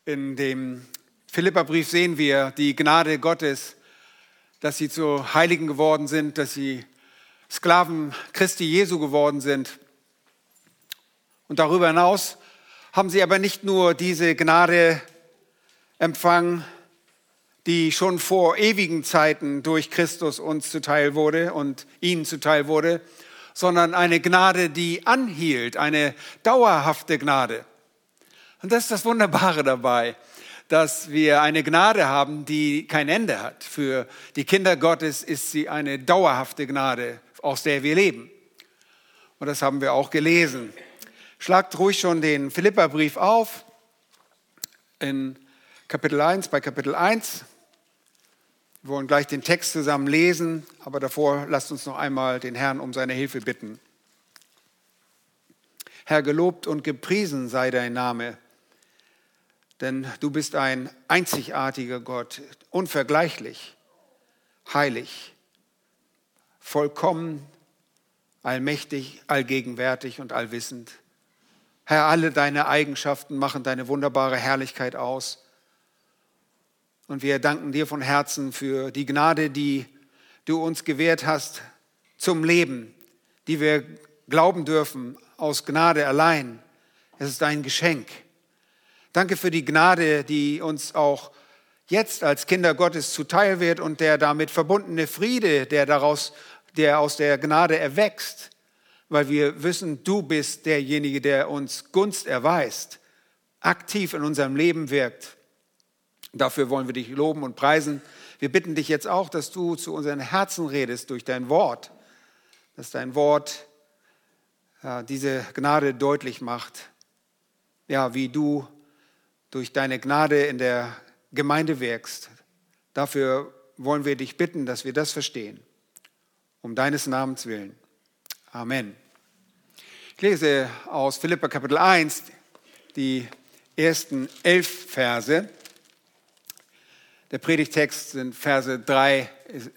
In dem Philipperbrief sehen wir die Gnade Gottes, dass sie zu Heiligen geworden sind, dass sie Sklaven Christi Jesu geworden sind. Und darüber hinaus haben sie aber nicht nur diese Gnade empfangen, die schon vor ewigen Zeiten durch Christus uns zuteil wurde und ihnen zuteil wurde, sondern eine Gnade, die anhielt, eine dauerhafte Gnade. Und das ist das Wunderbare dabei, dass wir eine Gnade haben, die kein Ende hat. Für die Kinder Gottes ist sie eine dauerhafte Gnade, aus der wir leben. Und das haben wir auch gelesen. Schlagt ruhig schon den Philipperbrief auf, in Kapitel 1, bei Kapitel 1. Wir wollen gleich den Text zusammen lesen, aber davor lasst uns noch einmal den Herrn um seine Hilfe bitten. Herr, gelobt und gepriesen sei dein Name, denn du bist ein einzigartiger Gott, unvergleichlich, heilig, vollkommen, allmächtig, allgegenwärtig und allwissend. Herr, alle deine Eigenschaften machen deine wunderbare Herrlichkeit aus. Und wir danken dir von Herzen für die Gnade, die du uns gewährt hast zum Leben, die wir glauben dürfen aus Gnade allein. Es ist ein Geschenk. Danke für die Gnade, die uns auch jetzt als Kinder Gottes zuteil wird und der damit verbundene Friede, der aus der Gnade erwächst, weil wir wissen, du bist derjenige, der uns Gunst erweist, aktiv in unserem Leben wirkt. Dafür wollen wir dich loben und preisen. Wir bitten dich jetzt auch, dass du zu unseren Herzen redest durch dein Wort, dass dein Wort diese Gnade deutlich macht, ja, wie du durch deine Gnade in der Gemeinde wirkst. Dafür wollen wir dich bitten, dass wir das verstehen, um deines Namens willen. Amen. Ich lese aus Philipper Kapitel 1 die ersten 11 Verse. Der Predigtext sind Verse 3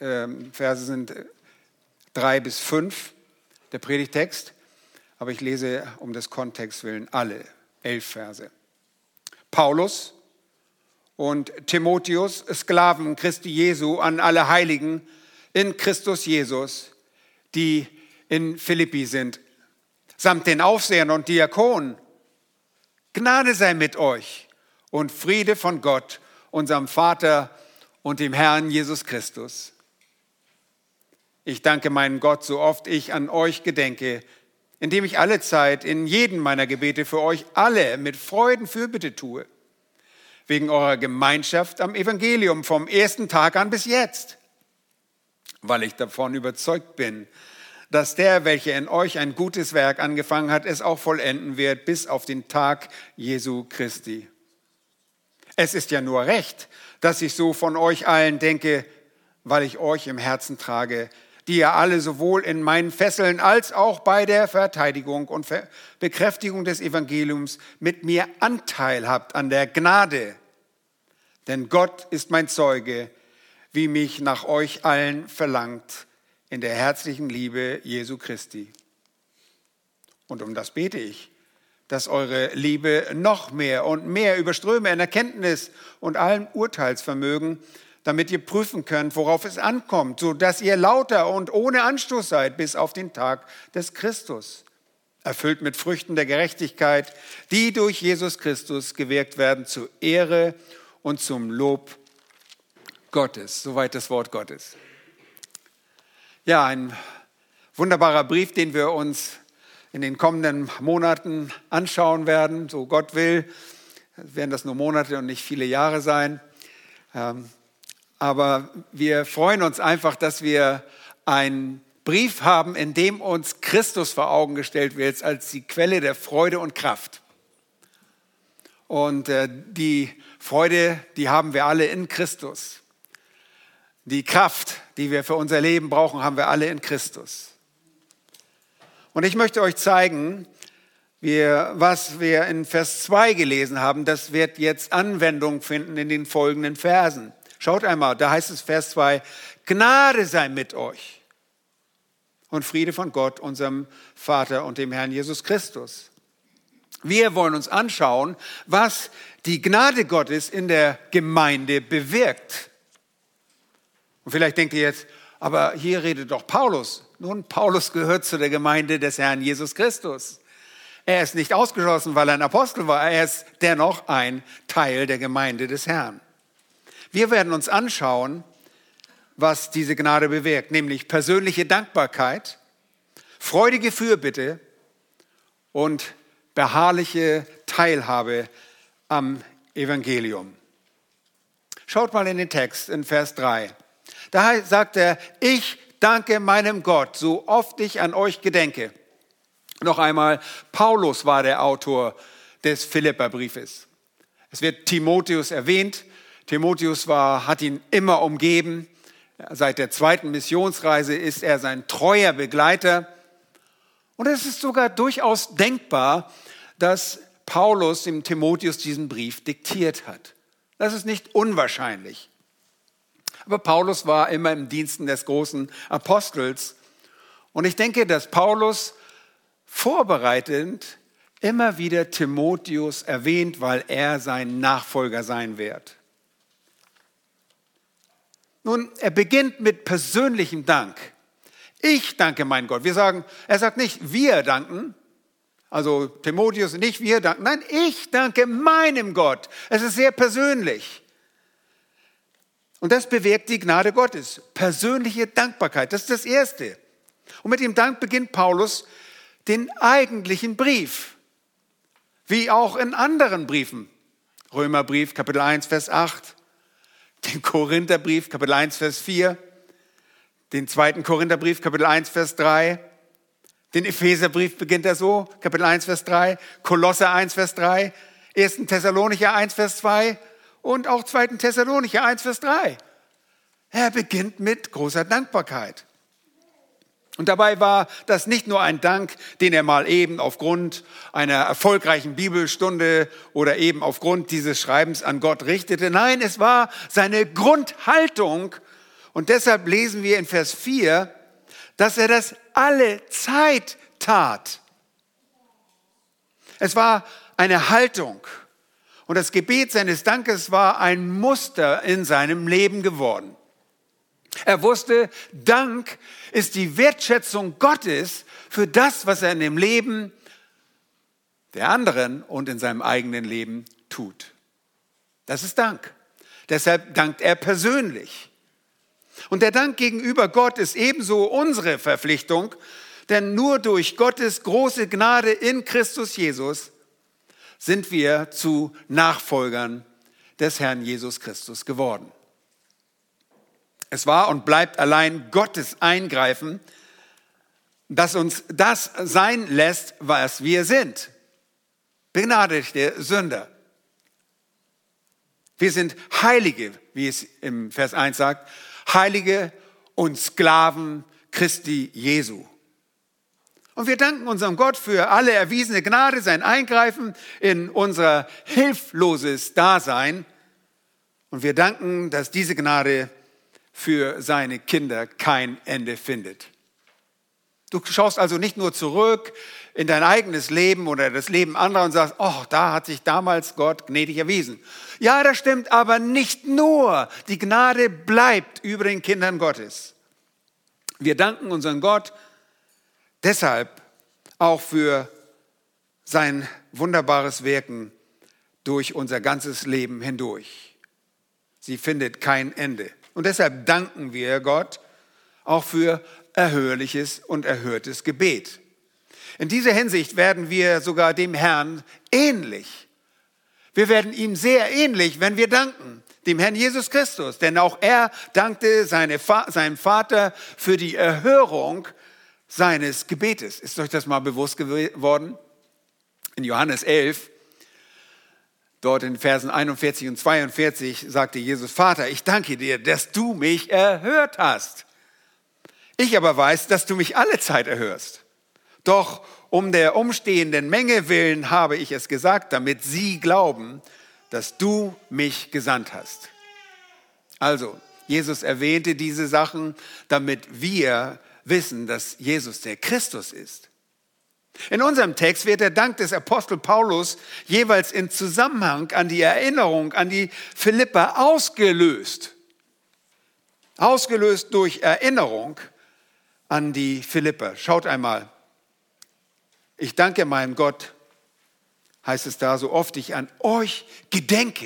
bis 5, der Predigtext. Aber ich lese um des Kontexts willen alle 11 Verse. Paulus und Timotheus, Sklaven Christi Jesu, an alle Heiligen in Christus Jesus, die in Philippi sind, samt den Aufsehern und Diakonen. Gnade sei mit euch und Friede von Gott, unserem Vater und dem Herrn Jesus Christus. Ich danke meinen Gott, so oft ich an euch gedenke, indem ich alle Zeit in jedem meiner Gebete für euch alle mit Freuden Fürbitte tue, wegen eurer Gemeinschaft am Evangelium vom ersten Tag an bis jetzt, weil ich davon überzeugt bin, dass der, welcher in euch ein gutes Werk angefangen hat, es auch vollenden wird bis auf den Tag Jesu Christi. Es ist ja nur recht, dass ich so von euch allen denke, weil ich euch im Herzen trage, die ihr alle sowohl in meinen Fesseln als auch bei der Verteidigung und Bekräftigung des Evangeliums mit mir Anteil habt an der Gnade. Denn Gott ist mein Zeuge, wie mich nach euch allen verlangt, in der herzlichen Liebe Jesu Christi. Und um das bete ich, dass eure Liebe noch mehr und mehr überströme in Erkenntnis und allem Urteilsvermögen, damit ihr prüfen könnt, worauf es ankommt, so dass ihr lauter und ohne Anstoß seid bis auf den Tag des Christus, erfüllt mit Früchten der Gerechtigkeit, die durch Jesus Christus gewirkt werden zur Ehre und zum Lob Gottes. Soweit das Wort Gottes. Ja, ein wunderbarer Brief, den wir uns in den kommenden Monaten anschauen werden. So Gott will, werden das nur Monate und nicht viele Jahre sein. Aber wir freuen uns einfach, dass wir einen Brief haben, in dem uns Christus vor Augen gestellt wird als die Quelle der Freude und Kraft. Und die Freude, die haben wir alle in Christus. Die Kraft, die wir für unser Leben brauchen, haben wir alle in Christus. Und ich möchte euch zeigen, was wir in Vers 2 gelesen haben, das wird jetzt Anwendung finden in den folgenden Versen. Schaut einmal, da heißt es Vers 2, Gnade sei mit euch und Friede von Gott, unserem Vater und dem Herrn Jesus Christus. Wir wollen uns anschauen, was die Gnade Gottes in der Gemeinde bewirkt. Und vielleicht denkt ihr jetzt, aber hier redet doch Paulus. Nun, Paulus gehört zu der Gemeinde des Herrn Jesus Christus. Er ist nicht ausgeschlossen, weil er ein Apostel war. Er ist dennoch ein Teil der Gemeinde des Herrn. Wir werden uns anschauen, was diese Gnade bewirkt, nämlich persönliche Dankbarkeit, freudige Fürbitte und beharrliche Teilhabe am Evangelium. Schaut mal in den Text in Vers 3. Da sagt er, ich danke meinem Gott, so oft ich an euch gedenke. Noch einmal, Paulus war der Autor des Philipperbriefes. Es wird Timotheus erwähnt. Timotheus hat ihn immer umgeben. Seit der 2. Missionsreise ist er sein treuer Begleiter. Und es ist sogar durchaus denkbar, dass Paulus dem Timotheus diesen Brief diktiert hat. Das ist nicht unwahrscheinlich. Aber Paulus war immer im Diensten des großen Apostels. Und ich denke, dass Paulus vorbereitend immer wieder Timotheus erwähnt, weil er sein Nachfolger sein wird. Nun, er beginnt mit persönlichem Dank. Ich danke mein Gott. Er sagt nicht, wir danken, also Timotheus nicht, wir danken. Nein, ich danke meinem Gott. Es ist sehr persönlich. Und das bewirkt die Gnade Gottes. Persönliche Dankbarkeit, das ist das Erste. Und mit dem Dank beginnt Paulus den eigentlichen Brief. Wie auch in anderen Briefen. Römerbrief, Kapitel 1, Vers 8. Den Korintherbrief, Kapitel 1, Vers 4. Den 2. Korintherbrief, Kapitel 1, Vers 3. Den Epheserbrief beginnt er so, Kapitel 1, Vers 3. Kolosser 1, Vers 3. 1. Thessalonicher 1, Vers 2. Und auch 2. Thessalonicher 1, Vers 3. Er beginnt mit großer Dankbarkeit. Und dabei war das nicht nur ein Dank, den er mal eben aufgrund einer erfolgreichen Bibelstunde oder eben aufgrund dieses Schreibens an Gott richtete. Nein, es war seine Grundhaltung. Und deshalb lesen wir in Vers 4, dass er das alle Zeit tat. Es war eine Haltung. Und das Gebet seines Dankes war ein Muster in seinem Leben geworden. Er wusste, Dank ist die Wertschätzung Gottes für das, was er in dem Leben der anderen und in seinem eigenen Leben tut. Das ist Dank. Deshalb dankt er persönlich. Und der Dank gegenüber Gott ist ebenso unsere Verpflichtung, denn nur durch Gottes große Gnade in Christus Jesus sind wir zu Nachfolgern des Herrn Jesus Christus geworden. Es war und bleibt allein Gottes Eingreifen, das uns das sein lässt, was wir sind. Begnadigte Sünder. Wir sind Heilige, wie es im Vers 1 sagt, Heilige und Sklaven Christi Jesu. Und wir danken unserem Gott für alle erwiesene Gnade, sein Eingreifen in unser hilfloses Dasein. Und wir danken, dass diese Gnade für seine Kinder kein Ende findet. Du schaust also nicht nur zurück in dein eigenes Leben oder das Leben anderer und sagst, oh, da hat sich damals Gott gnädig erwiesen. Ja, das stimmt, aber nicht nur. Die Gnade bleibt über den Kindern Gottes. Wir danken unseren Gott deshalb auch für sein wunderbares Wirken durch unser ganzes Leben hindurch. Sie findet kein Ende. Und deshalb danken wir Gott auch für erhörliches und erhörtes Gebet. In dieser Hinsicht werden wir sogar dem Herrn ähnlich. Wir werden ihm sehr ähnlich, wenn wir danken, dem Herrn Jesus Christus. Denn auch er dankte seinem Vater für die Erhörung seines Gebetes. Ist euch das mal bewusst geworden? In Johannes 11, dort in Versen 41 und 42 sagte Jesus, Vater, ich danke dir, dass du mich erhört hast. Ich aber weiß, dass du mich alle Zeit erhörst. Doch um der umstehenden Menge willen habe ich es gesagt, damit sie glauben, dass du mich gesandt hast. Also, Jesus erwähnte diese Sachen, damit wir wissen, dass Jesus der Christus ist. In unserem Text wird der Dank des Apostel Paulus jeweils in Zusammenhang an die Erinnerung an die Philipper ausgelöst. Ausgelöst durch Erinnerung an die Philipper. Schaut einmal. Ich danke meinem Gott, heißt es da, so oft ich an euch gedenke.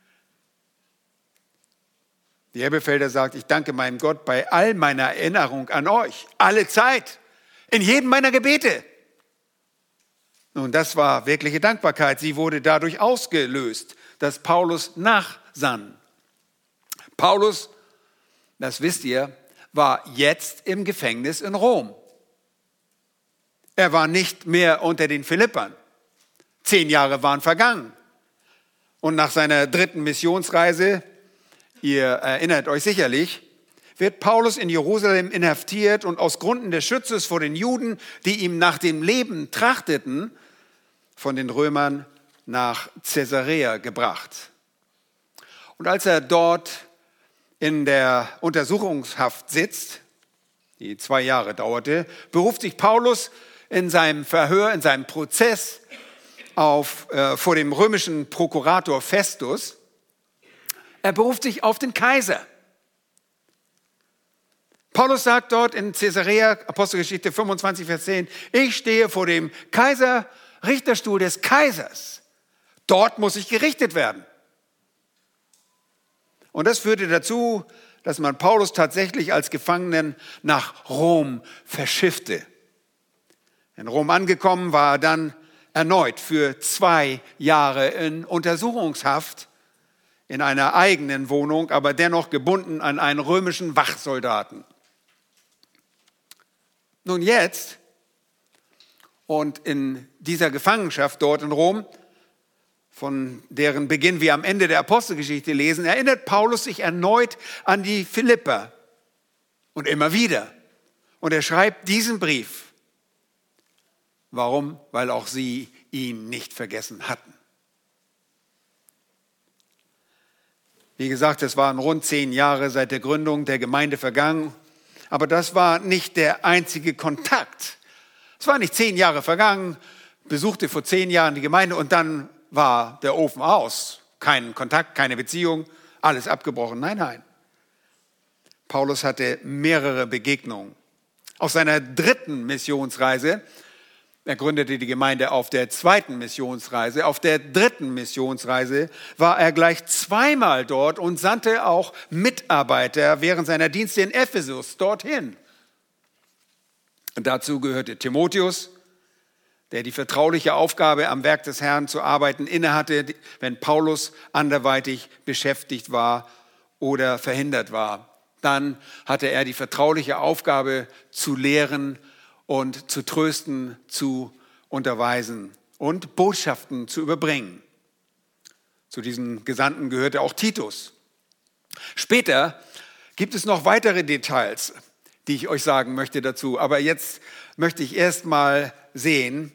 Die Elberfelder sagt, ich danke meinem Gott bei all meiner Erinnerung an euch, alle Zeit, in jedem meiner Gebete. Nun, das war wirkliche Dankbarkeit. Sie wurde dadurch ausgelöst, dass Paulus nachsann. Paulus, das wisst ihr, war jetzt im Gefängnis in Rom. Er war nicht mehr unter den Philippern. 10 Jahre waren vergangen. Und nach seiner 3. Missionsreise, ihr erinnert euch sicherlich, wird Paulus in Jerusalem inhaftiert und aus Gründen des Schutzes vor den Juden, die ihm nach dem Leben trachteten, von den Römern nach Caesarea gebracht. Und als er dort in der Untersuchungshaft sitzt, die 2 Jahre dauerte, beruft sich Paulus in seinem Verhör, in seinem Prozess vor dem römischen Prokurator Festus. Er beruft sich auf den Kaiser. Paulus sagt dort in Caesarea, Apostelgeschichte 25, Vers 10, ich stehe vor dem Richterstuhl des Kaisers. Dort muss ich gerichtet werden. Und das führte dazu, dass man Paulus tatsächlich als Gefangenen nach Rom verschiffte. In Rom angekommen war er dann erneut für 2 Jahre in Untersuchungshaft in einer eigenen Wohnung, aber dennoch gebunden an einen römischen Wachsoldaten. Nun jetzt und in dieser Gefangenschaft dort in Rom, von deren Beginn wir am Ende der Apostelgeschichte lesen, erinnert Paulus sich erneut an die Philipper und immer wieder. Und er schreibt diesen Brief. Warum? Weil auch sie ihn nicht vergessen hatten. Wie gesagt, es waren rund 10 Jahre seit der Gründung der Gemeinde vergangen, aber das war nicht der einzige Kontakt. Es war nicht 10 Jahre vergangen, besuchte vor 10 Jahren die Gemeinde und dann war der Ofen aus. Kein Kontakt, keine Beziehung, alles abgebrochen. Nein, nein. Paulus hatte mehrere Begegnungen. Auf seiner 3. Missionsreise, er gründete die Gemeinde auf der 2. Missionsreise, auf der 3. Missionsreise war er gleich 2-mal dort und sandte auch Mitarbeiter während seiner Dienste in Ephesus dorthin. Und dazu gehörte Timotheus, der die vertrauliche Aufgabe, am Werk des Herrn zu arbeiten, innehatte, wenn Paulus anderweitig beschäftigt war oder verhindert war. Dann hatte er die vertrauliche Aufgabe zu lehren und zu trösten, zu unterweisen und Botschaften zu überbringen. Zu diesen Gesandten gehörte auch Titus. Später gibt es noch weitere Details, die ich euch sagen möchte dazu. Aber jetzt möchte ich erst mal sehen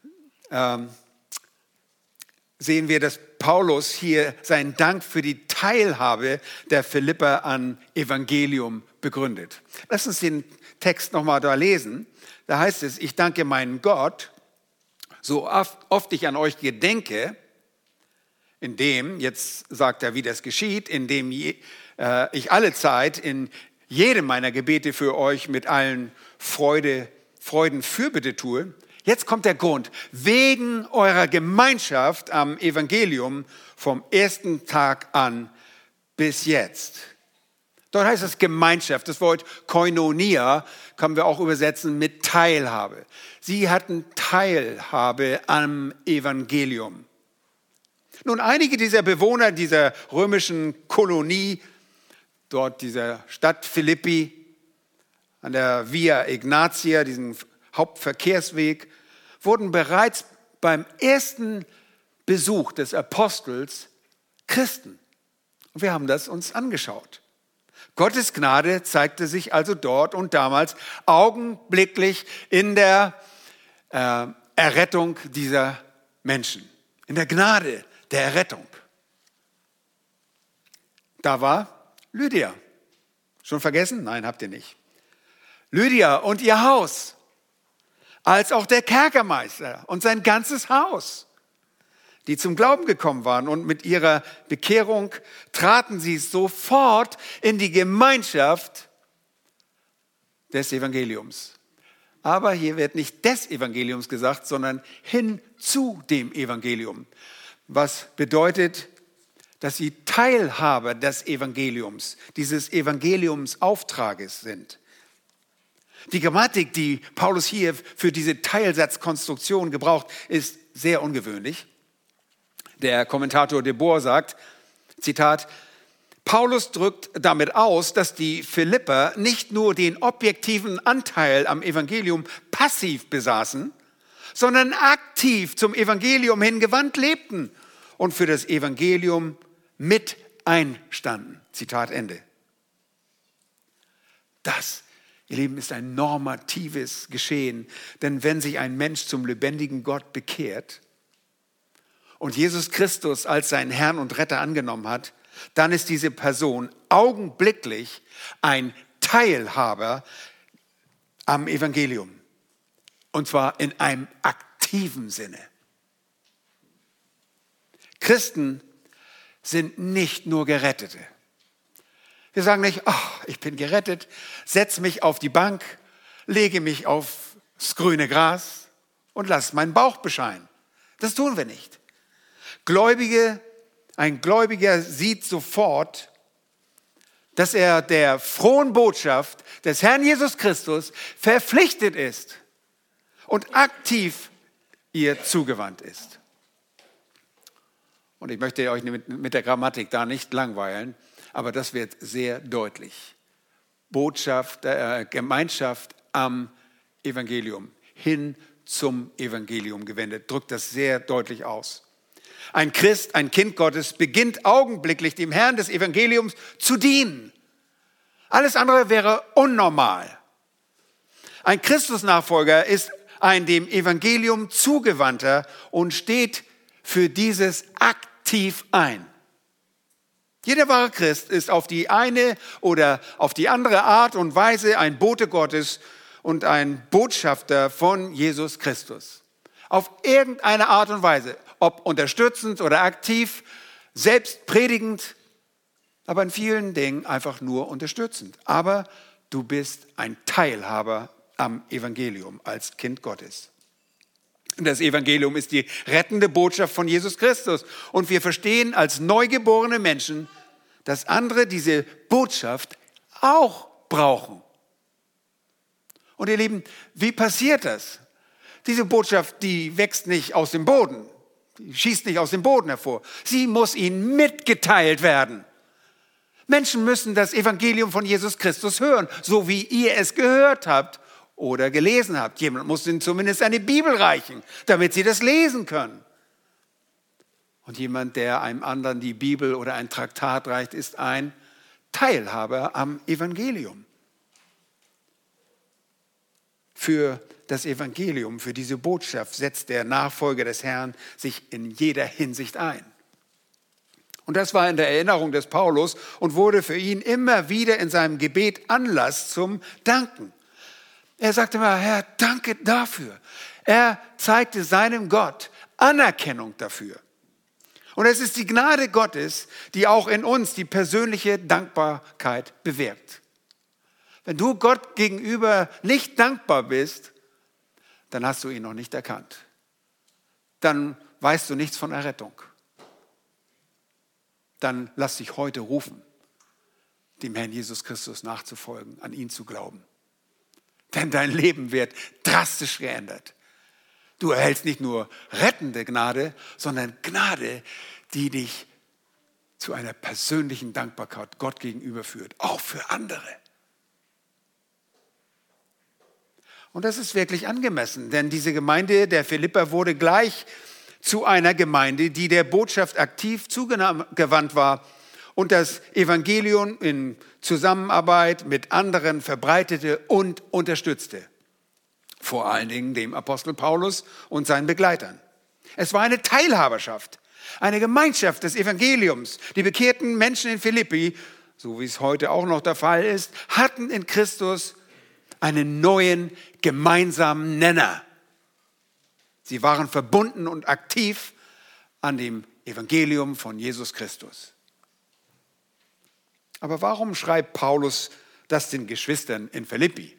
wir, dass Paulus hier seinen Dank für die Teilhabe der Philipper an Evangelium begründet. Lass uns den Text nochmal da lesen. Da heißt es, ich danke meinen Gott, so oft ich an euch gedenke, indem, jetzt sagt er, wie das geschieht, indem ich alle Zeit in jedem meiner Gebete für euch mit allen Freuden Fürbitte tue. Jetzt kommt der Grund, wegen eurer Gemeinschaft am Evangelium vom ersten Tag an bis jetzt. Dort heißt es Gemeinschaft. Das Wort Koinonia können wir auch übersetzen mit Teilhabe. Sie hatten Teilhabe am Evangelium. Nun, einige dieser Bewohner dieser römischen Kolonie, dort dieser Stadt Philippi, an der Via Ignatia, diesem Hauptverkehrsweg, wurden bereits beim ersten Besuch des Apostels Christen. Und wir haben das uns angeschaut. Gottes Gnade zeigte sich also dort und damals augenblicklich in der Errettung dieser Menschen. In der Gnade der Errettung. Da war Lydia. Schon vergessen? Nein, habt ihr nicht. Lydia und ihr Haus. als auch der Kerkermeister und sein ganzes Haus, die zum Glauben gekommen waren. Und mit ihrer Bekehrung traten sie sofort in die Gemeinschaft des Evangeliums. Aber hier wird nicht des Evangeliums gesagt, sondern hin zu dem Evangelium. Was bedeutet, dass sie Teilhaber des Evangeliums, dieses Evangeliumsauftrages sind. Die Grammatik, die Paulus hier für diese Teilsatzkonstruktion gebraucht, ist sehr ungewöhnlich. Der Kommentator de Boer sagt, Zitat, Paulus drückt damit aus, dass die Philipper nicht nur den objektiven Anteil am Evangelium passiv besaßen, sondern aktiv zum Evangelium hingewandt lebten und für das Evangelium mit einstanden. Zitat Ende. Das, ihr Lieben, ist ein normatives Geschehen, denn wenn sich ein Mensch zum lebendigen Gott bekehrt und Jesus Christus als seinen Herrn und Retter angenommen hat, dann ist diese Person augenblicklich ein Teilhaber am Evangelium. Und zwar in einem aktiven Sinne. Christen sind nicht nur Gerettete. Wir sagen nicht, ach, ich bin gerettet, setze mich auf die Bank, lege mich aufs grüne Gras und lasse meinen Bauch bescheiden. Das tun wir nicht. Ein Gläubiger sieht sofort, dass er der frohen Botschaft des Herrn Jesus Christus verpflichtet ist und aktiv ihr zugewandt ist. Und ich möchte euch mit der Grammatik da nicht langweilen, aber das wird sehr deutlich. Gemeinschaft am Evangelium, hin zum Evangelium gewendet, drückt das sehr deutlich aus. Ein Christ, ein Kind Gottes, beginnt augenblicklich dem Herrn des Evangeliums zu dienen. Alles andere wäre unnormal. Ein Christusnachfolger ist ein dem Evangelium zugewandter und steht für dieses aktiv ein. Jeder wahre Christ ist auf die eine oder auf die andere Art und Weise ein Bote Gottes und ein Botschafter von Jesus Christus. Auf irgendeine Art und Weise, ob unterstützend oder aktiv, selbst predigend, aber in vielen Dingen einfach nur unterstützend. Aber du bist ein Teilhaber am Evangelium als Kind Gottes. Das Evangelium ist die rettende Botschaft von Jesus Christus. Und wir verstehen als neugeborene Menschen, dass andere diese Botschaft auch brauchen. Und ihr Lieben, wie passiert das? Diese Botschaft, die wächst nicht aus dem Boden, die schießt nicht aus dem Boden hervor. Sie muss ihnen mitgeteilt werden. Menschen müssen das Evangelium von Jesus Christus hören, so wie ihr es gehört habt oder gelesen habt. Jemand muss ihnen zumindest eine Bibel reichen, damit sie das lesen können. Und jemand, der einem anderen die Bibel oder ein Traktat reicht, ist ein Teilhaber am Evangelium. Für das Evangelium, für diese Botschaft setzt der Nachfolger des Herrn sich in jeder Hinsicht ein. Und das war in der Erinnerung des Paulus und wurde für ihn immer wieder in seinem Gebet Anlass zum Danken. Er sagte immer, Herr, danke dafür. Er zeigte seinem Gott Anerkennung dafür. Und es ist die Gnade Gottes, die auch in uns die persönliche Dankbarkeit bewirkt. Wenn du Gott gegenüber nicht dankbar bist, dann hast du ihn noch nicht erkannt. Dann weißt du nichts von Errettung. Dann lass dich heute rufen, dem Herrn Jesus Christus nachzufolgen, an ihn zu glauben. Denn dein Leben wird drastisch geändert. Du erhältst nicht nur rettende Gnade, sondern Gnade, die dich zu einer persönlichen Dankbarkeit Gott gegenüber führt, auch für andere. Und das ist wirklich angemessen, denn diese Gemeinde der Philipper wurde gleich zu einer Gemeinde, die der Botschaft aktiv zugewandt war und das Evangelium in Zusammenarbeit mit anderen verbreitete und unterstützte. Vor allen Dingen dem Apostel Paulus und seinen Begleitern. Es war eine Teilhaberschaft, eine Gemeinschaft des Evangeliums. Die bekehrten Menschen in Philippi, so wie es heute auch noch der Fall ist, hatten in Christus einen neuen gemeinsamen Nenner Sie waren verbunden und aktiv an dem Evangelium von Jesus Christus. Aber warum schreibt Paulus das den Geschwistern in Philippi?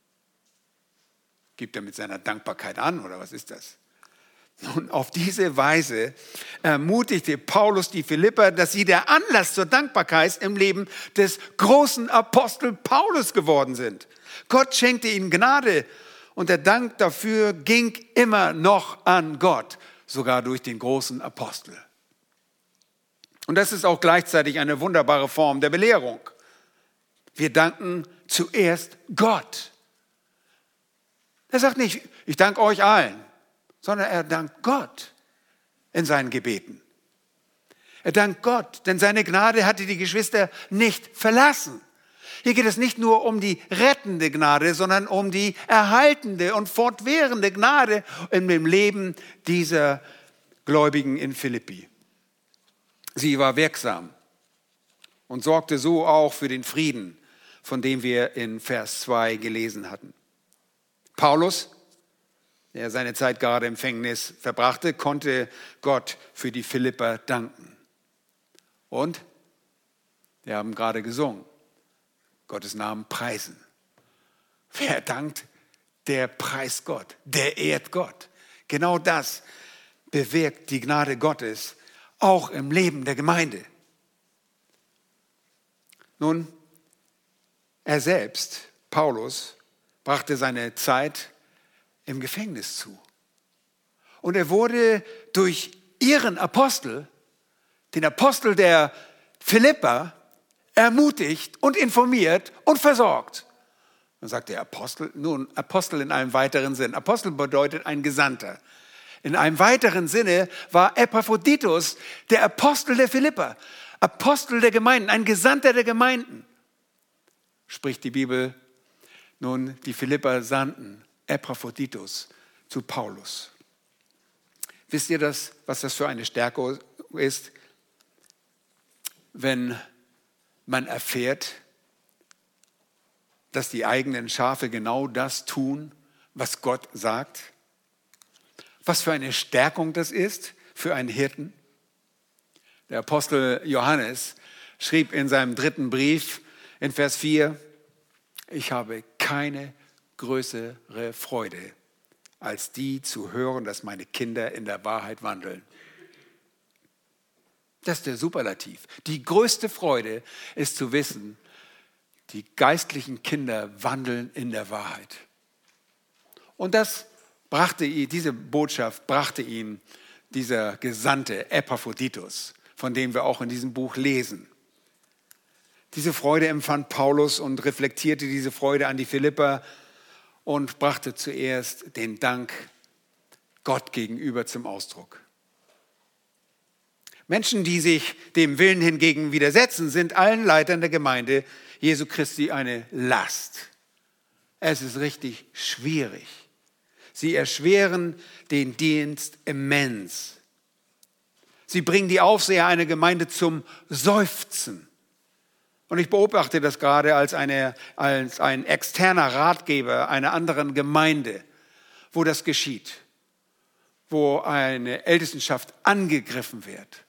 Gibt er mit seiner Dankbarkeit an oder was ist das? Nun, auf diese Weise ermutigte Paulus die Philipper, dass sie der Anlass zur Dankbarkeit im Leben des großen Apostel Paulus geworden sind. Gott schenkte ihnen Gnade und der Dank dafür ging immer noch an Gott, sogar durch den großen Apostel. Und das ist auch gleichzeitig eine wunderbare Form der Belehrung. Wir danken zuerst Gott. Er sagt nicht, ich danke euch allen, sondern er dankt Gott in seinen Gebeten. Er dankt Gott, denn seine Gnade hatte die Geschwister nicht verlassen. Hier geht es nicht nur um die rettende Gnade, sondern um die erhaltende und fortwährende Gnade in dem Leben dieser Gläubigen in Philippi. Sie war wirksam und sorgte so auch für den Frieden, von dem wir in Vers 2 gelesen hatten. Paulus, der seine Zeit gerade im Gefängnis verbrachte, konnte Gott für die Philipper danken. Und wir haben gerade gesungen, Gottes Namen preisen. Wer dankt, der preist Gott, der ehrt Gott. Genau das bewirkt die Gnade Gottes auch im Leben der Gemeinde. Nun, er selbst, Paulus, brachte seine Zeit im Gefängnis zu. Und er wurde durch ihren Apostel, den Apostel der Philipper, ermutigt und informiert und versorgt. Dann sagt der Apostel, nun Apostel in einem weiteren Sinn. Apostel bedeutet ein Gesandter. In einem weiteren Sinne war Epaphroditus der Apostel der Philipper, Apostel der Gemeinden, ein Gesandter der Gemeinden. Spricht die Bibel, nun die Philipper sandten Epaphroditus zu Paulus. Wisst ihr das, was das für eine Stärke ist, wenn man erfährt, dass die eigenen Schafe genau das tun, was Gott sagt? Was für eine Stärkung das ist für einen Hirten? Der Apostel Johannes schrieb in seinem 3. Brief in Vers 4, ich habe keine größere Freude, als die zu hören, dass meine Kinder in der Wahrheit wandeln. Das ist der Superlativ. Die größte Freude ist zu wissen, die geistlichen Kinder wandeln in der Wahrheit. Und diese Botschaft brachte ihm dieser Gesandte Epaphroditus, von dem wir auch in diesem Buch lesen. Diese Freude empfand Paulus und reflektierte diese Freude an die Philipper und brachte zuerst den Dank Gott gegenüber zum Ausdruck. Menschen, die sich dem Willen hingegen widersetzen, sind allen Leitern der Gemeinde Jesu Christi eine Last. Es ist richtig schwierig. Sie erschweren den Dienst immens. Sie bringen die Aufseher einer Gemeinde zum Seufzen. Und ich beobachte das gerade als ein externer Ratgeber einer anderen Gemeinde, wo das geschieht, wo eine Ältestenschaft angegriffen wird.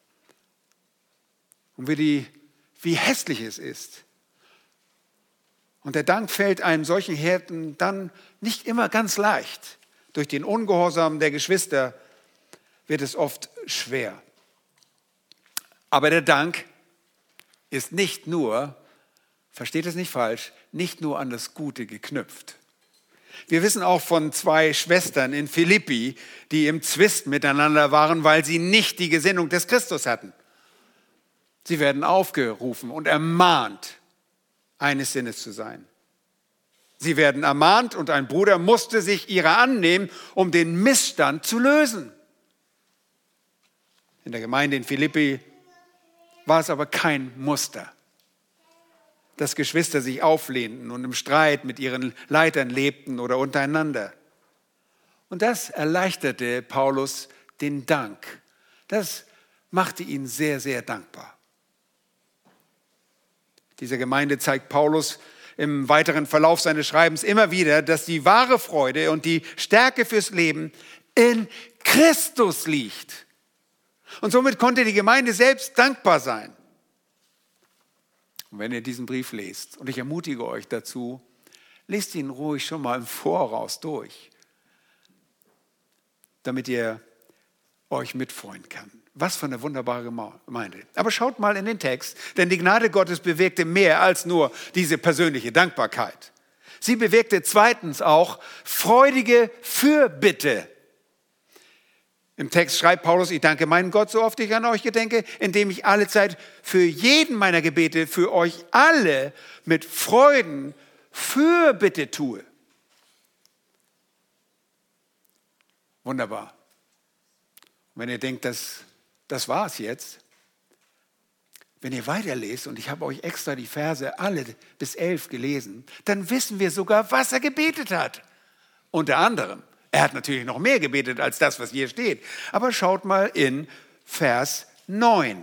Und wie hässlich es ist. Und der Dank fällt einem solchen Hirten dann nicht immer ganz leicht. Durch den Ungehorsam der Geschwister wird es oft schwer. Aber der Dank ist nicht nur, versteht es nicht falsch, nicht nur an das Gute geknüpft. Wir wissen auch von 2 Schwestern in Philippi, die im Zwist miteinander waren, weil sie nicht die Gesinnung des Christus hatten. Sie werden aufgerufen und ermahnt, eines Sinnes zu sein. Sie werden ermahnt und ein Bruder musste sich ihrer annehmen, um den Missstand zu lösen. In der Gemeinde in Philippi war es aber kein Muster, dass Geschwister sich auflehnten und im Streit mit ihren Leitern lebten oder untereinander. Und das erleichterte Paulus den Dank. Das machte ihn sehr, sehr dankbar. Dieser Gemeinde zeigt Paulus im weiteren Verlauf seines Schreibens immer wieder, dass die wahre Freude und die Stärke fürs Leben in Christus liegt. Und somit konnte die Gemeinde selbst dankbar sein. Und wenn ihr diesen Brief lest, und ich ermutige euch dazu, lest ihn ruhig schon mal im Voraus durch, damit ihr euch mitfreuen kann. Was für eine wunderbare Gemeinde. Aber schaut mal in den Text, denn die Gnade Gottes bewirkte mehr als nur diese persönliche Dankbarkeit. Sie bewirkte zweitens auch freudige Fürbitte. Im Text schreibt Paulus, ich danke meinem Gott, so oft ich an euch gedenke, indem ich alle Zeit für jeden meiner Gebete, für euch alle mit Freuden Fürbitte tue. Wunderbar. Und wenn ihr denkt, das war's jetzt, wenn ihr weiterlest, und ich habe euch extra die Verse alle bis 11 gelesen, dann wissen wir sogar, was er gebetet hat. Unter anderem. Er hat natürlich noch mehr gebetet als das, was hier steht. Aber schaut mal in Vers 9.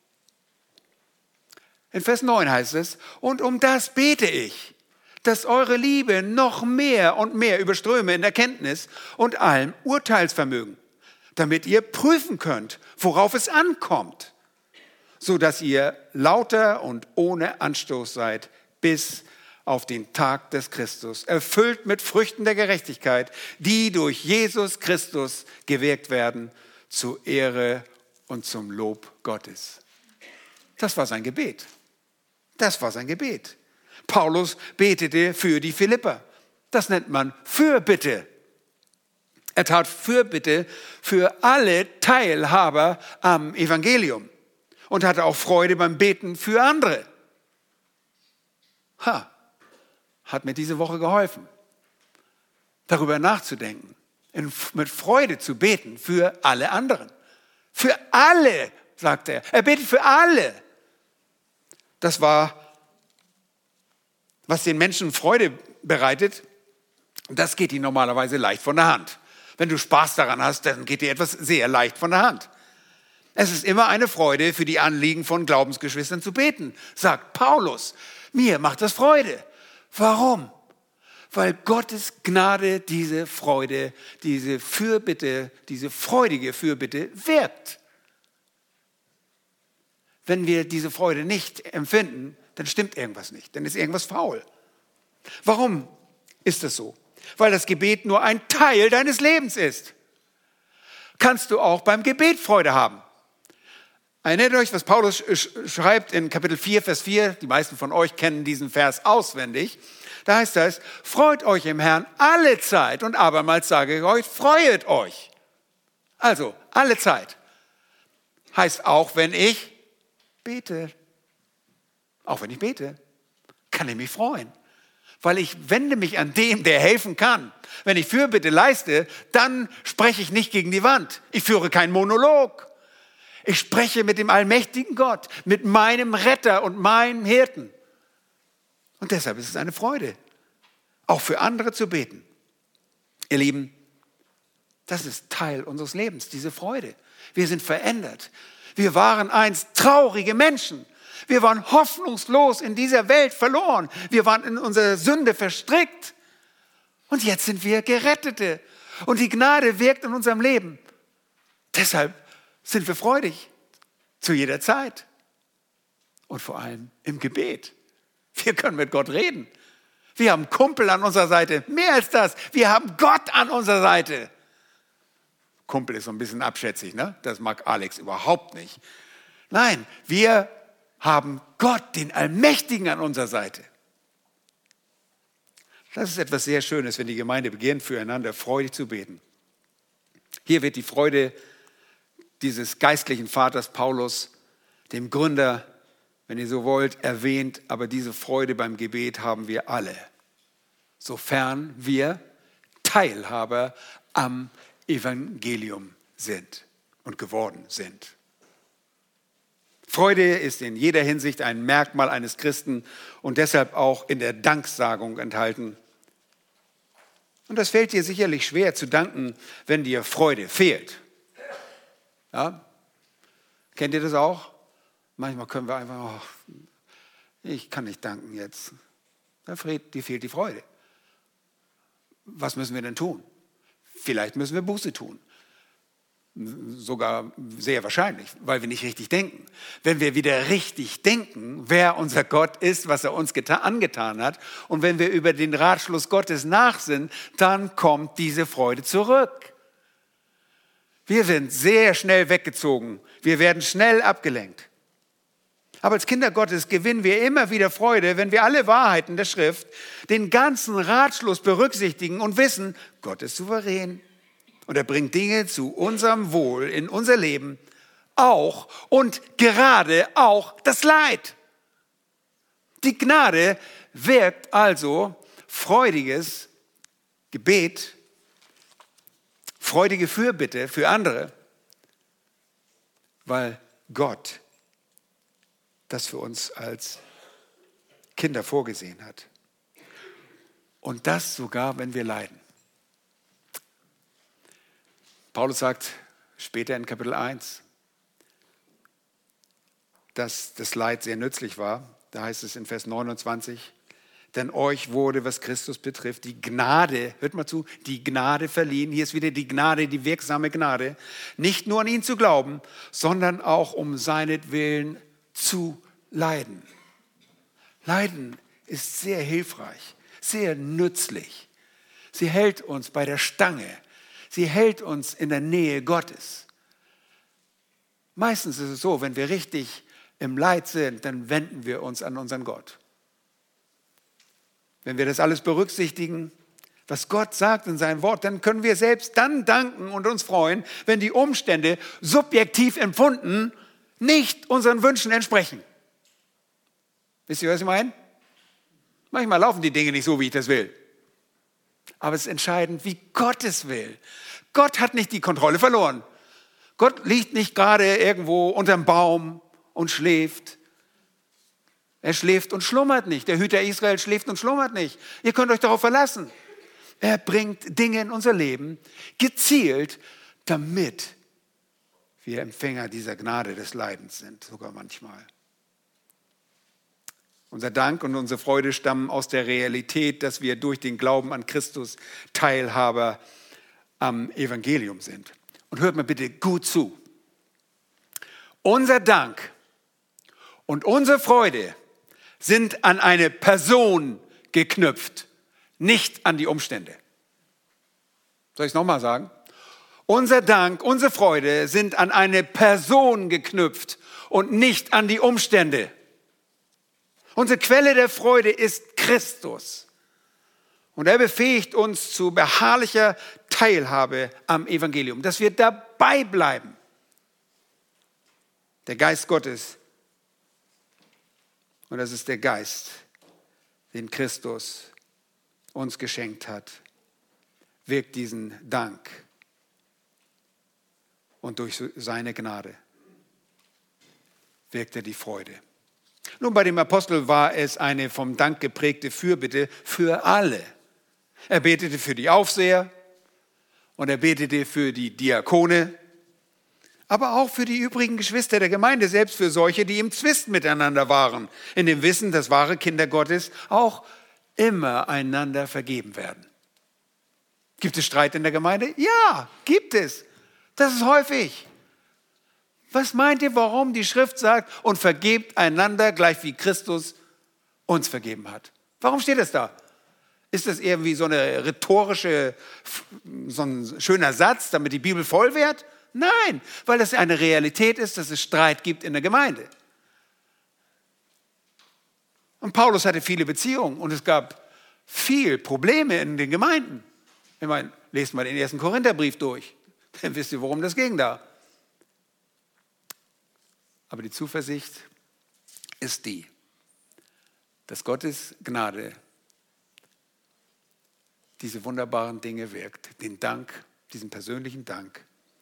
In Vers 9 heißt es, und um das bete ich, dass eure Liebe noch mehr und mehr überströme in Erkenntnis und allem Urteilsvermögen, damit ihr prüfen könnt, worauf es ankommt, so dass ihr lauter und ohne Anstoß seid bis auf den Tag des Christus, erfüllt mit Früchten der Gerechtigkeit, die durch Jesus Christus gewirkt werden, zur Ehre und zum Lob Gottes. Das war sein Gebet. Das war sein Gebet. Paulus betete für die Philipper. Das nennt man Fürbitte. Er tat Fürbitte für alle Teilhaber am Evangelium und hatte auch Freude beim Beten für andere. Hat mir diese Woche geholfen, darüber nachzudenken, mit Freude zu beten für alle anderen. Für alle, sagt er. Er betet für alle. Das war, was den Menschen Freude bereitet, das geht ihnen normalerweise leicht von der Hand. Wenn du Spaß daran hast, dann geht dir etwas sehr leicht von der Hand. Es ist immer eine Freude, für die Anliegen von Glaubensgeschwistern zu beten, sagt Paulus. Mir macht das Freude. Warum? Weil Gottes Gnade diese Freude, diese Fürbitte, diese freudige Fürbitte wirkt. Wenn wir diese Freude nicht empfinden, dann stimmt irgendwas nicht, dann ist irgendwas faul. Warum ist das so? Weil das Gebet nur ein Teil deines Lebens ist. Kannst du auch beim Gebet Freude haben. Erinnert euch, was Paulus schreibt in Kapitel 4, Vers 4. Die meisten von euch kennen diesen Vers auswendig. Da heißt es, freut euch im Herrn alle Zeit. Und abermals sage ich euch, freuet euch. Also, alle Zeit. Heißt auch, wenn ich bete. Auch wenn ich bete, kann ich mich freuen. Weil ich wende mich an den, der helfen kann. Wenn ich Fürbitte leiste, dann spreche ich nicht gegen die Wand. Ich führe keinen Monolog. Ich spreche mit dem allmächtigen Gott, mit meinem Retter und meinem Hirten. Und deshalb ist es eine Freude, auch für andere zu beten. Ihr Lieben, das ist Teil unseres Lebens, diese Freude. Wir sind verändert. Wir waren einst traurige Menschen. Wir waren hoffnungslos in dieser Welt verloren. Wir waren in unserer Sünde verstrickt. Und jetzt sind wir Gerettete. Und die Gnade wirkt in unserem Leben. Deshalb sind wir freudig zu jeder Zeit. Und vor allem im Gebet. Wir können mit Gott reden. Wir haben Kumpel an unserer Seite. Mehr als das. Wir haben Gott an unserer Seite. Kumpel ist so ein bisschen abschätzig, ne? Das mag Alex überhaupt nicht. Nein, wir haben Gott, den Allmächtigen, an unserer Seite. Das ist etwas sehr Schönes, wenn die Gemeinde beginnt, füreinander freudig zu beten. Hier wird die Freude dieses geistlichen Vaters Paulus, dem Gründer, wenn ihr so wollt, erwähnt. Aber diese Freude beim Gebet haben wir alle, sofern wir Teilhaber am Evangelium sind und geworden sind. Freude ist in jeder Hinsicht ein Merkmal eines Christen und deshalb auch in der Danksagung enthalten. Und das fällt dir sicherlich schwer zu danken, wenn dir Freude fehlt. Ja? Kennt ihr das auch? Manchmal können wir einfach, ich kann nicht danken jetzt. Dir fehlt die Freude. Was müssen wir denn tun? Vielleicht müssen wir Buße tun. Sogar sehr wahrscheinlich, weil wir nicht richtig denken. Wenn wir wieder richtig denken, wer unser Gott ist, was er uns angetan hat, und wenn wir über den Ratschluss Gottes nachsinnen, dann kommt diese Freude zurück. Wir sind sehr schnell weggezogen. Wir werden schnell abgelenkt. Aber als Kinder Gottes gewinnen wir immer wieder Freude, wenn wir alle Wahrheiten der Schrift, den ganzen Ratschluss berücksichtigen und wissen, Gott ist souverän. Und er bringt Dinge zu unserem Wohl in unser Leben, auch und gerade auch das Leid. Die Gnade wirkt also freudiges Gebet, freudige Fürbitte für andere, weil Gott das für uns als Kinder vorgesehen hat. Und das sogar, wenn wir leiden. Paulus sagt später in Kapitel 1, dass das Leid sehr nützlich war. Da heißt es in Vers 29, denn euch wurde, was Christus betrifft, die Gnade, hört mal zu, die Gnade verliehen. Hier ist wieder die Gnade, die wirksame Gnade. Nicht nur an ihn zu glauben, sondern auch um seinetwillen zu leiden. Leiden ist sehr hilfreich, sehr nützlich. Sie hält uns bei der Stange. Sie hält uns in der Nähe Gottes. Meistens ist es so, wenn wir richtig im Leid sind, dann wenden wir uns an unseren Gott. Wenn wir das alles berücksichtigen, was Gott sagt in seinem Wort, dann können wir selbst dann danken und uns freuen, wenn die Umstände subjektiv empfunden nicht unseren Wünschen entsprechen. Wisst ihr, was ich meine? Manchmal laufen die Dinge nicht so, wie ich das will. Aber es ist entscheidend, wie Gott es will. Gott hat nicht die Kontrolle verloren. Gott liegt nicht gerade irgendwo unterm Baum und schläft. Er schläft und schlummert nicht. Der Hüter Israel schläft und schlummert nicht. Ihr könnt euch darauf verlassen. Er bringt Dinge in unser Leben gezielt, damit wir Empfänger dieser Gnade des Leidens sind, sogar manchmal. Unser Dank und unsere Freude stammen aus der Realität, dass wir durch den Glauben an Christus Teilhaber am Evangelium sind. Und hört mir bitte gut zu. Unser Dank und unsere Freude sind an eine Person geknüpft, nicht an die Umstände. Soll ich es nochmal sagen? Unser Dank, unsere Freude sind an eine Person geknüpft und nicht an die Umstände. Unsere Quelle der Freude ist Christus. Und er befähigt uns zu beharrlicher Teilhabe am Evangelium, dass wir dabei bleiben. Der Geist Gottes, und das ist der Geist, den Christus uns geschenkt hat, wirkt diesen Dank. Und durch seine Gnade wirkt er die Freude. Nun, bei dem Apostel war es eine vom Dank geprägte Fürbitte für alle. Er betete für die Aufseher und er betete für die Diakone, aber auch für die übrigen Geschwister der Gemeinde, selbst für solche, die im Zwist miteinander waren, in dem Wissen, dass wahre Kinder Gottes auch immer einander vergeben werden. Gibt es Streit in der Gemeinde? Ja, gibt es. Das ist häufig. Was meint ihr, warum die Schrift sagt, und vergebt einander, gleich wie Christus uns vergeben hat? Warum steht das da? Ist das irgendwie so eine rhetorische, so ein schöner Satz, damit die Bibel voll wird? Nein, weil das eine Realität ist, dass es Streit gibt in der Gemeinde. Und Paulus hatte viele Beziehungen und es gab viel Probleme in den Gemeinden. Ich meine, lest mal den 1. Korintherbrief durch, dann wisst ihr, worum das ging da. Aber die Zuversicht ist die, dass Gottes Gnade diese wunderbaren Dinge wirkt. Den Dank, diesen persönlichen Dank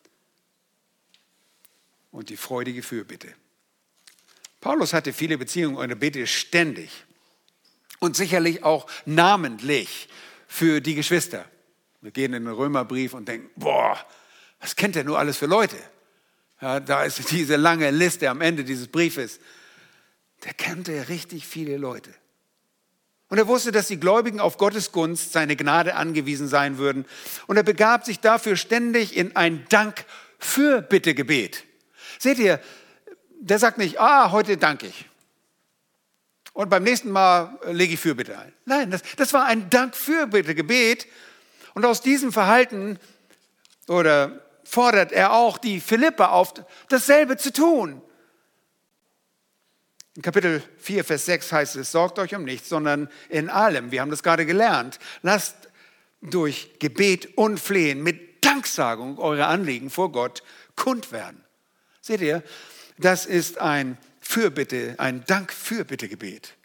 und die freudige Fürbitte. Paulus hatte viele Beziehungen und er betete ständig und sicherlich auch namentlich für die Geschwister. Wir gehen in den Römerbrief und denken, boah, was kennt er nur alles für Leute? Ja, da ist diese lange Liste am Ende dieses Briefes. Der kannte richtig viele Leute. Und er wusste, dass die Gläubigen auf Gottes Gunst, seine Gnade angewiesen sein würden. Und er begab sich dafür ständig in ein Dankfeuer Fürbittegebet. Seht ihr, der sagt nicht, heute danke ich. Und beim nächsten Mal lege ich Fürbitte ein. Nein, das war ein Dank-Fürbittegebet. Und aus diesem Verhalten fordert er auch die Philipper auf, dasselbe zu tun. In Kapitel 4, Vers 6 heißt es, sorgt euch um nichts, sondern in allem, wir haben das gerade gelernt, lasst durch Gebet und Flehen mit Danksagung eure Anliegen vor Gott kund werden. Seht ihr, das ist ein Dank-Fürbittegebet.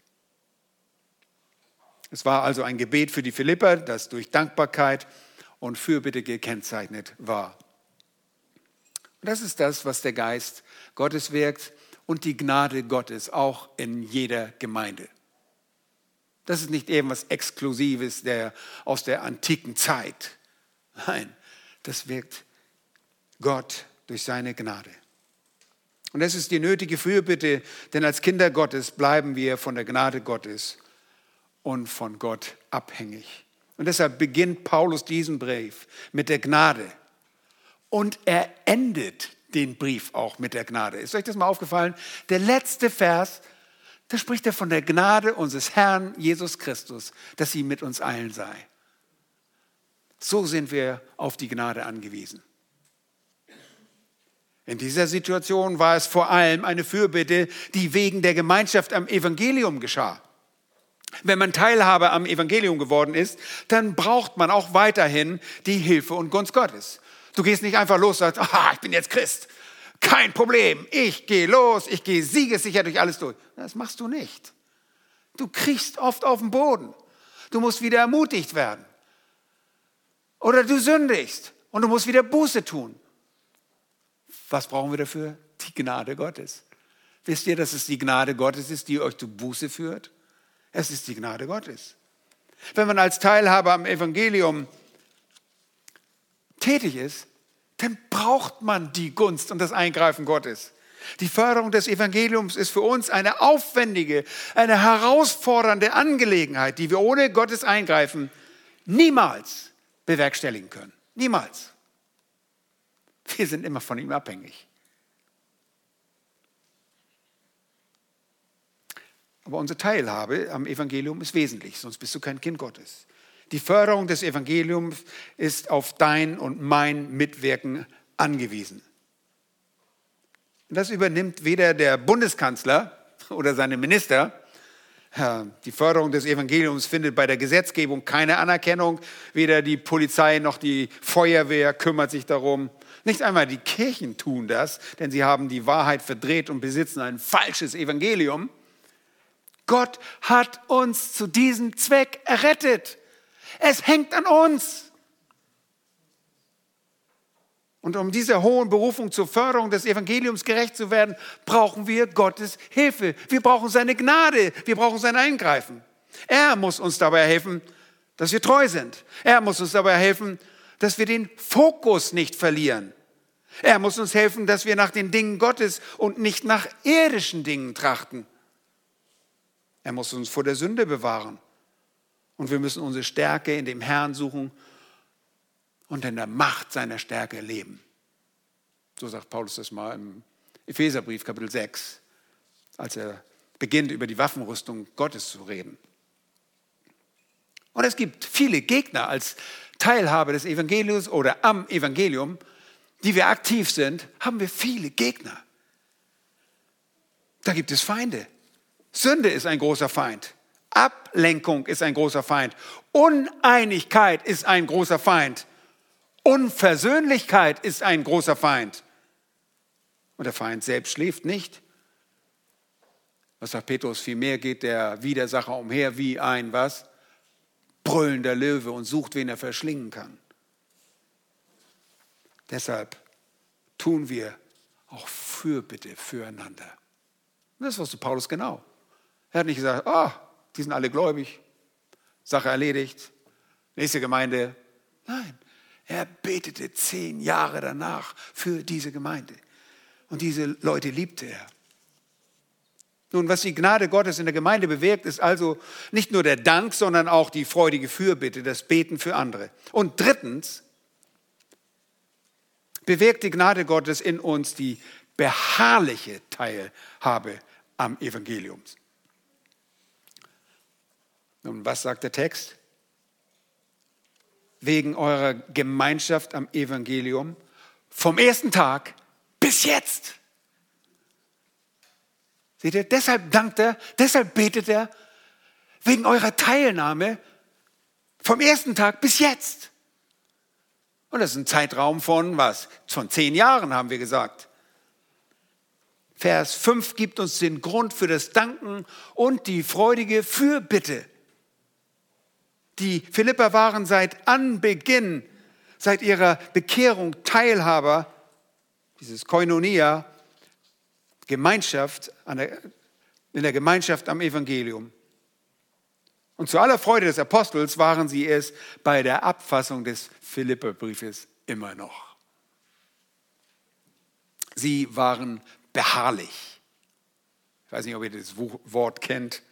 Es war also ein Gebet für die Philipper, das durch Dankbarkeit und Fürbitte gekennzeichnet war. Und das ist das, was der Geist Gottes wirkt und die Gnade Gottes auch in jeder Gemeinde. Das ist nicht irgendwas Exklusives aus der antiken Zeit. Nein, das wirkt Gott durch seine Gnade. Und das ist die nötige Fürbitte, denn als Kinder Gottes bleiben wir von der Gnade Gottes und von Gott abhängig. Und deshalb beginnt Paulus diesen Brief mit der Gnade. Und er endet den Brief auch mit der Gnade. Ist euch das mal aufgefallen? Der letzte Vers, da spricht er von der Gnade unseres Herrn Jesus Christus, dass sie mit uns allen sei. So sind wir auf die Gnade angewiesen. In dieser Situation war es vor allem eine Fürbitte, die wegen der Gemeinschaft am Evangelium geschah. Wenn man Teilhaber am Evangelium geworden ist, dann braucht man auch weiterhin die Hilfe und Gunst Gottes. Du gehst nicht einfach los und sagst, ich bin jetzt Christ. Kein Problem, ich gehe los, ich gehe siegessicher durch alles durch. Das machst du nicht. Du kriechst oft auf den Boden. Du musst wieder ermutigt werden. Oder du sündigst und du musst wieder Buße tun. Was brauchen wir dafür? Die Gnade Gottes. Wisst ihr, dass es die Gnade Gottes ist, die euch zu Buße führt? Es ist die Gnade Gottes. Wenn man als Teilhaber am Evangelium tätig ist, dann braucht man die Gunst und das Eingreifen Gottes. Die Förderung des Evangeliums ist für uns eine aufwendige, eine herausfordernde Angelegenheit, die wir ohne Gottes Eingreifen niemals bewerkstelligen können. Niemals. Wir sind immer von ihm abhängig. Aber unsere Teilhabe am Evangelium ist wesentlich, sonst bist du kein Kind Gottes. Die Förderung des Evangeliums ist auf dein und mein Mitwirken angewiesen. Und das übernimmt weder der Bundeskanzler oder seine Minister. Die Förderung des Evangeliums findet bei der Gesetzgebung keine Anerkennung. Weder die Polizei noch die Feuerwehr kümmert sich darum. Nicht einmal die Kirchen tun das, denn sie haben die Wahrheit verdreht und besitzen ein falsches Evangelium. Gott hat uns zu diesem Zweck errettet. Es hängt an uns. Und um dieser hohen Berufung zur Förderung des Evangeliums gerecht zu werden, brauchen wir Gottes Hilfe. Wir brauchen seine Gnade. Wir brauchen sein Eingreifen. Er muss uns dabei helfen, dass wir treu sind. Er muss uns dabei helfen, dass wir den Fokus nicht verlieren. Er muss uns helfen, dass wir nach den Dingen Gottes und nicht nach irdischen Dingen trachten. Er muss uns vor der Sünde bewahren. Und wir müssen unsere Stärke in dem Herrn suchen und in der Macht seiner Stärke leben. So sagt Paulus das mal im Epheserbrief, Kapitel 6, als er beginnt, über die Waffenrüstung Gottes zu reden. Und es gibt viele Gegner als Teilhaber des Evangeliums oder am Evangelium, die wir aktiv sind, haben wir viele Gegner. Da gibt es Feinde. Sünde ist ein großer Feind. Ablenkung ist ein großer Feind. Uneinigkeit ist ein großer Feind. Unversöhnlichkeit ist ein großer Feind. Und der Feind selbst schläft nicht. Was sagt Petrus? Vielmehr geht der Widersacher umher wie ein, was? Brüllender Löwe und sucht, wen er verschlingen kann. Deshalb tun wir auch Fürbitte füreinander. Und das wusste Paulus genau. Er hat nicht gesagt, die sind alle gläubig, Sache erledigt, nächste Gemeinde. Nein, er betete 10 Jahre danach für diese Gemeinde. Und diese Leute liebte er. Nun, was die Gnade Gottes in der Gemeinde bewirkt, ist also nicht nur der Dank, sondern auch die freudige Fürbitte, das Beten für andere. Und drittens bewirkt die Gnade Gottes in uns die beharrliche Teilhabe am Evangelium. Nun, was sagt der Text? Wegen eurer Gemeinschaft am Evangelium vom ersten Tag bis jetzt. Seht ihr, deshalb dankt er, deshalb betet er, wegen eurer Teilnahme vom ersten Tag bis jetzt. Und das ist ein Zeitraum von was? Von 10 Jahren haben wir gesagt. Vers 5 gibt uns den Grund für das Danken und die freudige Fürbitte. Die Philipper waren seit Anbeginn, seit ihrer Bekehrung Teilhaber, dieses Koinonia, Gemeinschaft, in der Gemeinschaft am Evangelium. Und zu aller Freude des Apostels waren sie es bei der Abfassung des Philipperbriefes immer noch. Sie waren beharrlich. Ich weiß nicht, ob ihr das Wort kennt.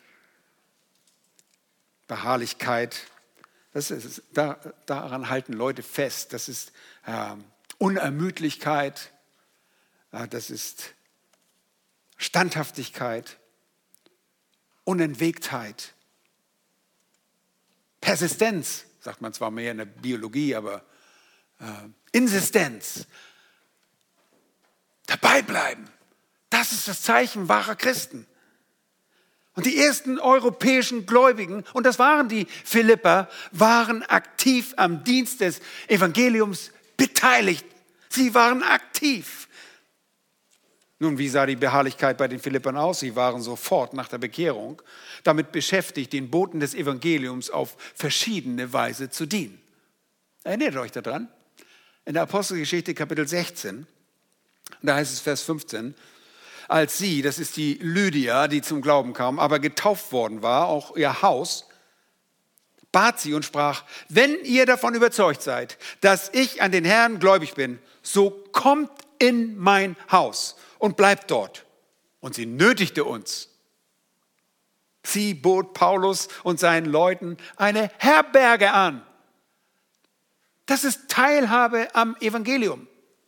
Beharrlichkeit. Daran halten Leute fest. Das ist Unermüdlichkeit. Das ist Standhaftigkeit. Unentwegtheit. Persistenz, sagt man zwar mehr in der Biologie, aber Insistenz. Dabei bleiben. Das ist das Zeichen wahrer Christen. Und die ersten europäischen Gläubigen, und das waren die Philipper, waren aktiv am Dienst des Evangeliums beteiligt. Sie waren aktiv. Nun, wie sah die Beharrlichkeit bei den Philippern aus? Sie waren sofort nach der Bekehrung damit beschäftigt, den Boten des Evangeliums auf verschiedene Weise zu dienen. Erinnert euch daran? In der Apostelgeschichte Kapitel 16, da heißt es Vers 15, als sie, das ist die Lydia, die zum Glauben kam, aber getauft worden war, auch ihr Haus, bat sie und sprach, wenn ihr davon überzeugt seid, dass ich an den Herrn gläubig bin, so kommt in mein Haus und bleibt dort. Und sie nötigte uns. Sie bot Paulus und seinen Leuten eine Herberge an. Das ist Teilhabe am Evangelium.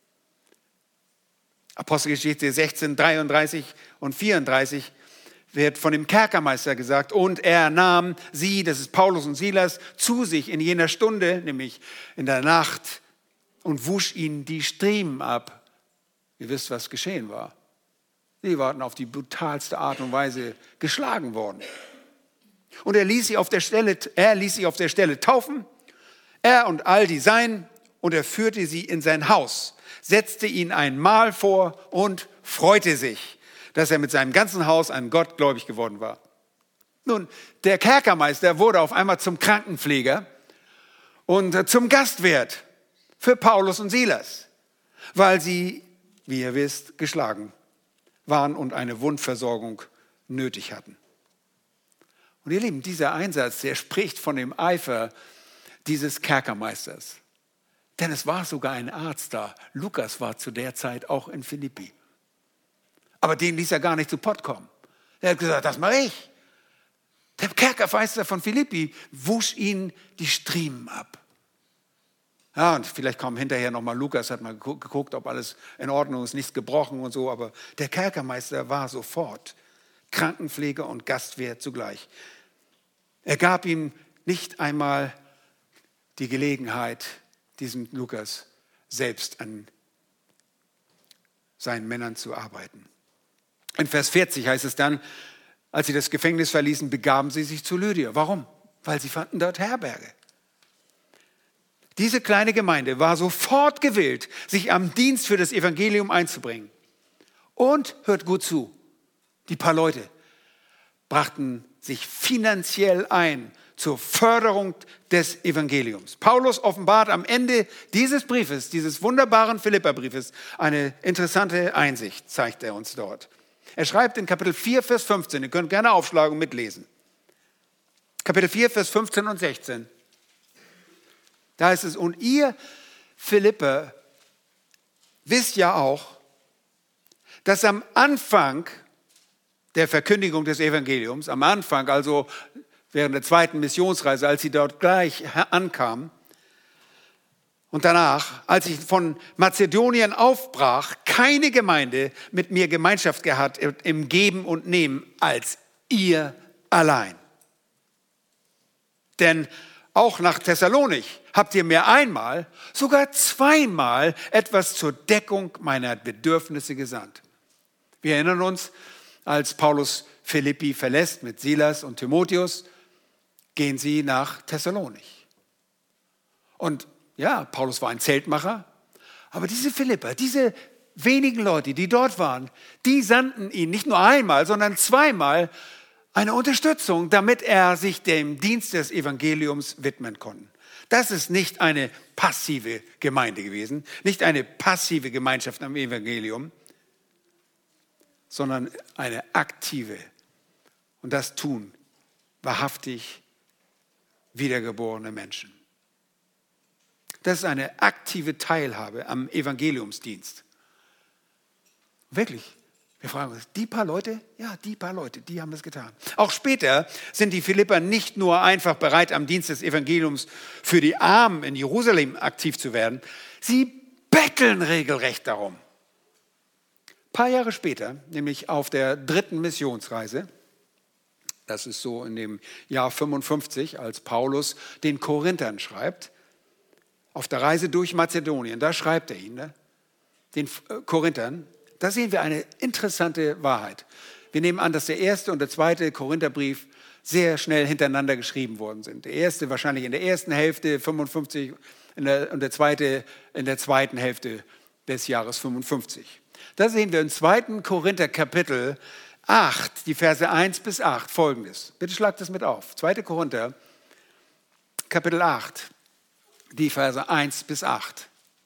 Apostelgeschichte 16, 33 und 34 wird von dem Kerkermeister gesagt, und er nahm sie, das ist Paulus und Silas, zu sich in jener Stunde, nämlich in der Nacht, und wusch ihnen die Striemen ab. Ihr wisst, was geschehen war. Sie waren auf die brutalste Art und Weise geschlagen worden. Und er ließ sie auf der Stelle taufen, er und all die Seinen, und er führte sie in sein Haus, setzte ihnen ein Mahl vor und freute sich, dass er mit seinem ganzen Haus an Gott gläubig geworden war. Nun, der Kerkermeister wurde auf einmal zum Krankenpfleger und zum Gastwirt für Paulus und Silas, weil sie, wie ihr wisst, geschlagen waren und eine Wundversorgung nötig hatten. Und ihr Lieben, dieser Einsatz, der spricht von dem Eifer dieses Kerkermeisters. Denn es war sogar ein Arzt da. Lukas war zu der Zeit auch in Philippi. Aber den ließ er gar nicht zu Pott kommen. Er hat gesagt, das mache ich. Der Kerkermeister von Philippi wusch ihnen die Striemen ab. Ja, und vielleicht kommt hinterher nochmal Lukas, hat mal geguckt, ob alles in Ordnung ist, nichts gebrochen und so. Aber der Kerkermeister war sofort Krankenpfleger und Gastwirt zugleich. Er gab ihm nicht einmal die Gelegenheit, diesem Lukas selbst an seinen Männern zu arbeiten. In Vers 40 heißt es dann, als sie das Gefängnis verließen, begaben sie sich zu Lydia. Warum? Weil sie fanden dort Herberge. Diese kleine Gemeinde war sofort gewillt, sich am Dienst für das Evangelium einzubringen. Und, hört gut zu, die paar Leute brachten sich finanziell ein zur Förderung des Evangeliums. Paulus offenbart am Ende dieses Briefes, dieses wunderbaren Philipperbriefes, eine interessante Einsicht, zeigt er uns dort. Er schreibt in Kapitel 4, Vers 15, ihr könnt gerne aufschlagen und mitlesen. Kapitel 4, Vers 15 und 16. Da heißt es, und ihr Philipper wisst ja auch, dass am Anfang der Verkündigung des Evangeliums, am Anfang, also während der zweiten Missionsreise, als sie dort gleich ankamen, Und danach, als ich von Mazedonien aufbrach, keine Gemeinde mit mir Gemeinschaft gehabt im Geben und Nehmen als ihr allein. Denn auch nach Thessalonik habt ihr mir einmal, sogar zweimal etwas zur Deckung meiner Bedürfnisse gesandt. Wir erinnern uns, als Paulus Philippi verlässt mit Silas und Timotheus, gehen sie nach Thessalonik. Und ja, Paulus war ein Zeltmacher, aber diese Philipper, diese wenigen Leute, die dort waren, die sandten ihn nicht nur einmal, sondern zweimal eine Unterstützung, damit er sich dem Dienst des Evangeliums widmen konnte. Das ist nicht eine passive Gemeinde gewesen, nicht eine passive Gemeinschaft am Evangelium, sondern eine aktive. Und das tun wahrhaftig wiedergeborene Menschen. Das ist eine aktive Teilhabe am Evangeliumsdienst. Wirklich. Wir fragen uns, die paar Leute? Ja, die paar Leute, die haben das getan. Auch später sind die Philipper nicht nur einfach bereit, am Dienst des Evangeliums für die Armen in Jerusalem aktiv zu werden. Sie betteln regelrecht darum. Ein paar Jahre später, nämlich auf der 3. Missionsreise, das ist so in dem Jahr 55, als Paulus den Korinthern schreibt, auf der Reise durch Mazedonien, da schreibt er ihnen, den Korinthern, da sehen wir eine interessante Wahrheit. Wir nehmen an, dass der erste und der zweite Korintherbrief sehr schnell hintereinander geschrieben worden sind. Der erste wahrscheinlich in der ersten Hälfte 55 und der zweite in der zweiten Hälfte des Jahres 55. Da sehen wir im 2. Korinther Kapitel 8, die Verse 1 bis 8 folgendes. Bitte schlagt das mit auf. 2. Korinther Kapitel 8. Die Verse 1 bis 8.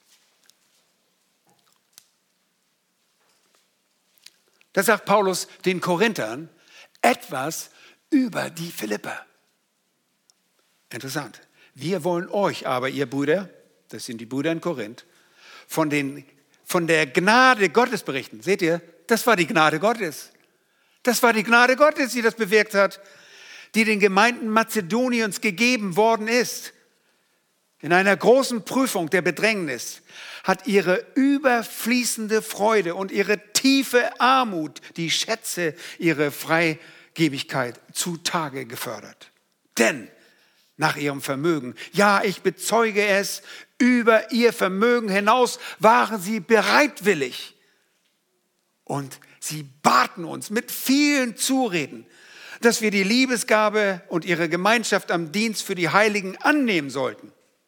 Da sagt Paulus den Korinthern etwas über die Philipper. Interessant. Wir wollen euch aber, ihr Brüder, das sind die Brüder in Korinth, von der Gnade Gottes berichten. Seht ihr, das war die Gnade Gottes. Das war die Gnade Gottes, die das bewirkt hat, die den Gemeinden Mazedoniens gegeben worden ist. In einer großen Prüfung der Bedrängnis hat ihre überfließende Freude und ihre tiefe Armut die Schätze ihrer Freigebigkeit zutage gefördert. Denn nach ihrem Vermögen, ja, ich bezeuge es, über ihr Vermögen hinaus waren sie bereitwillig. Und sie baten uns mit vielen Zureden, dass wir die Liebesgabe und ihre Gemeinschaft am Dienst für die Heiligen annehmen sollten.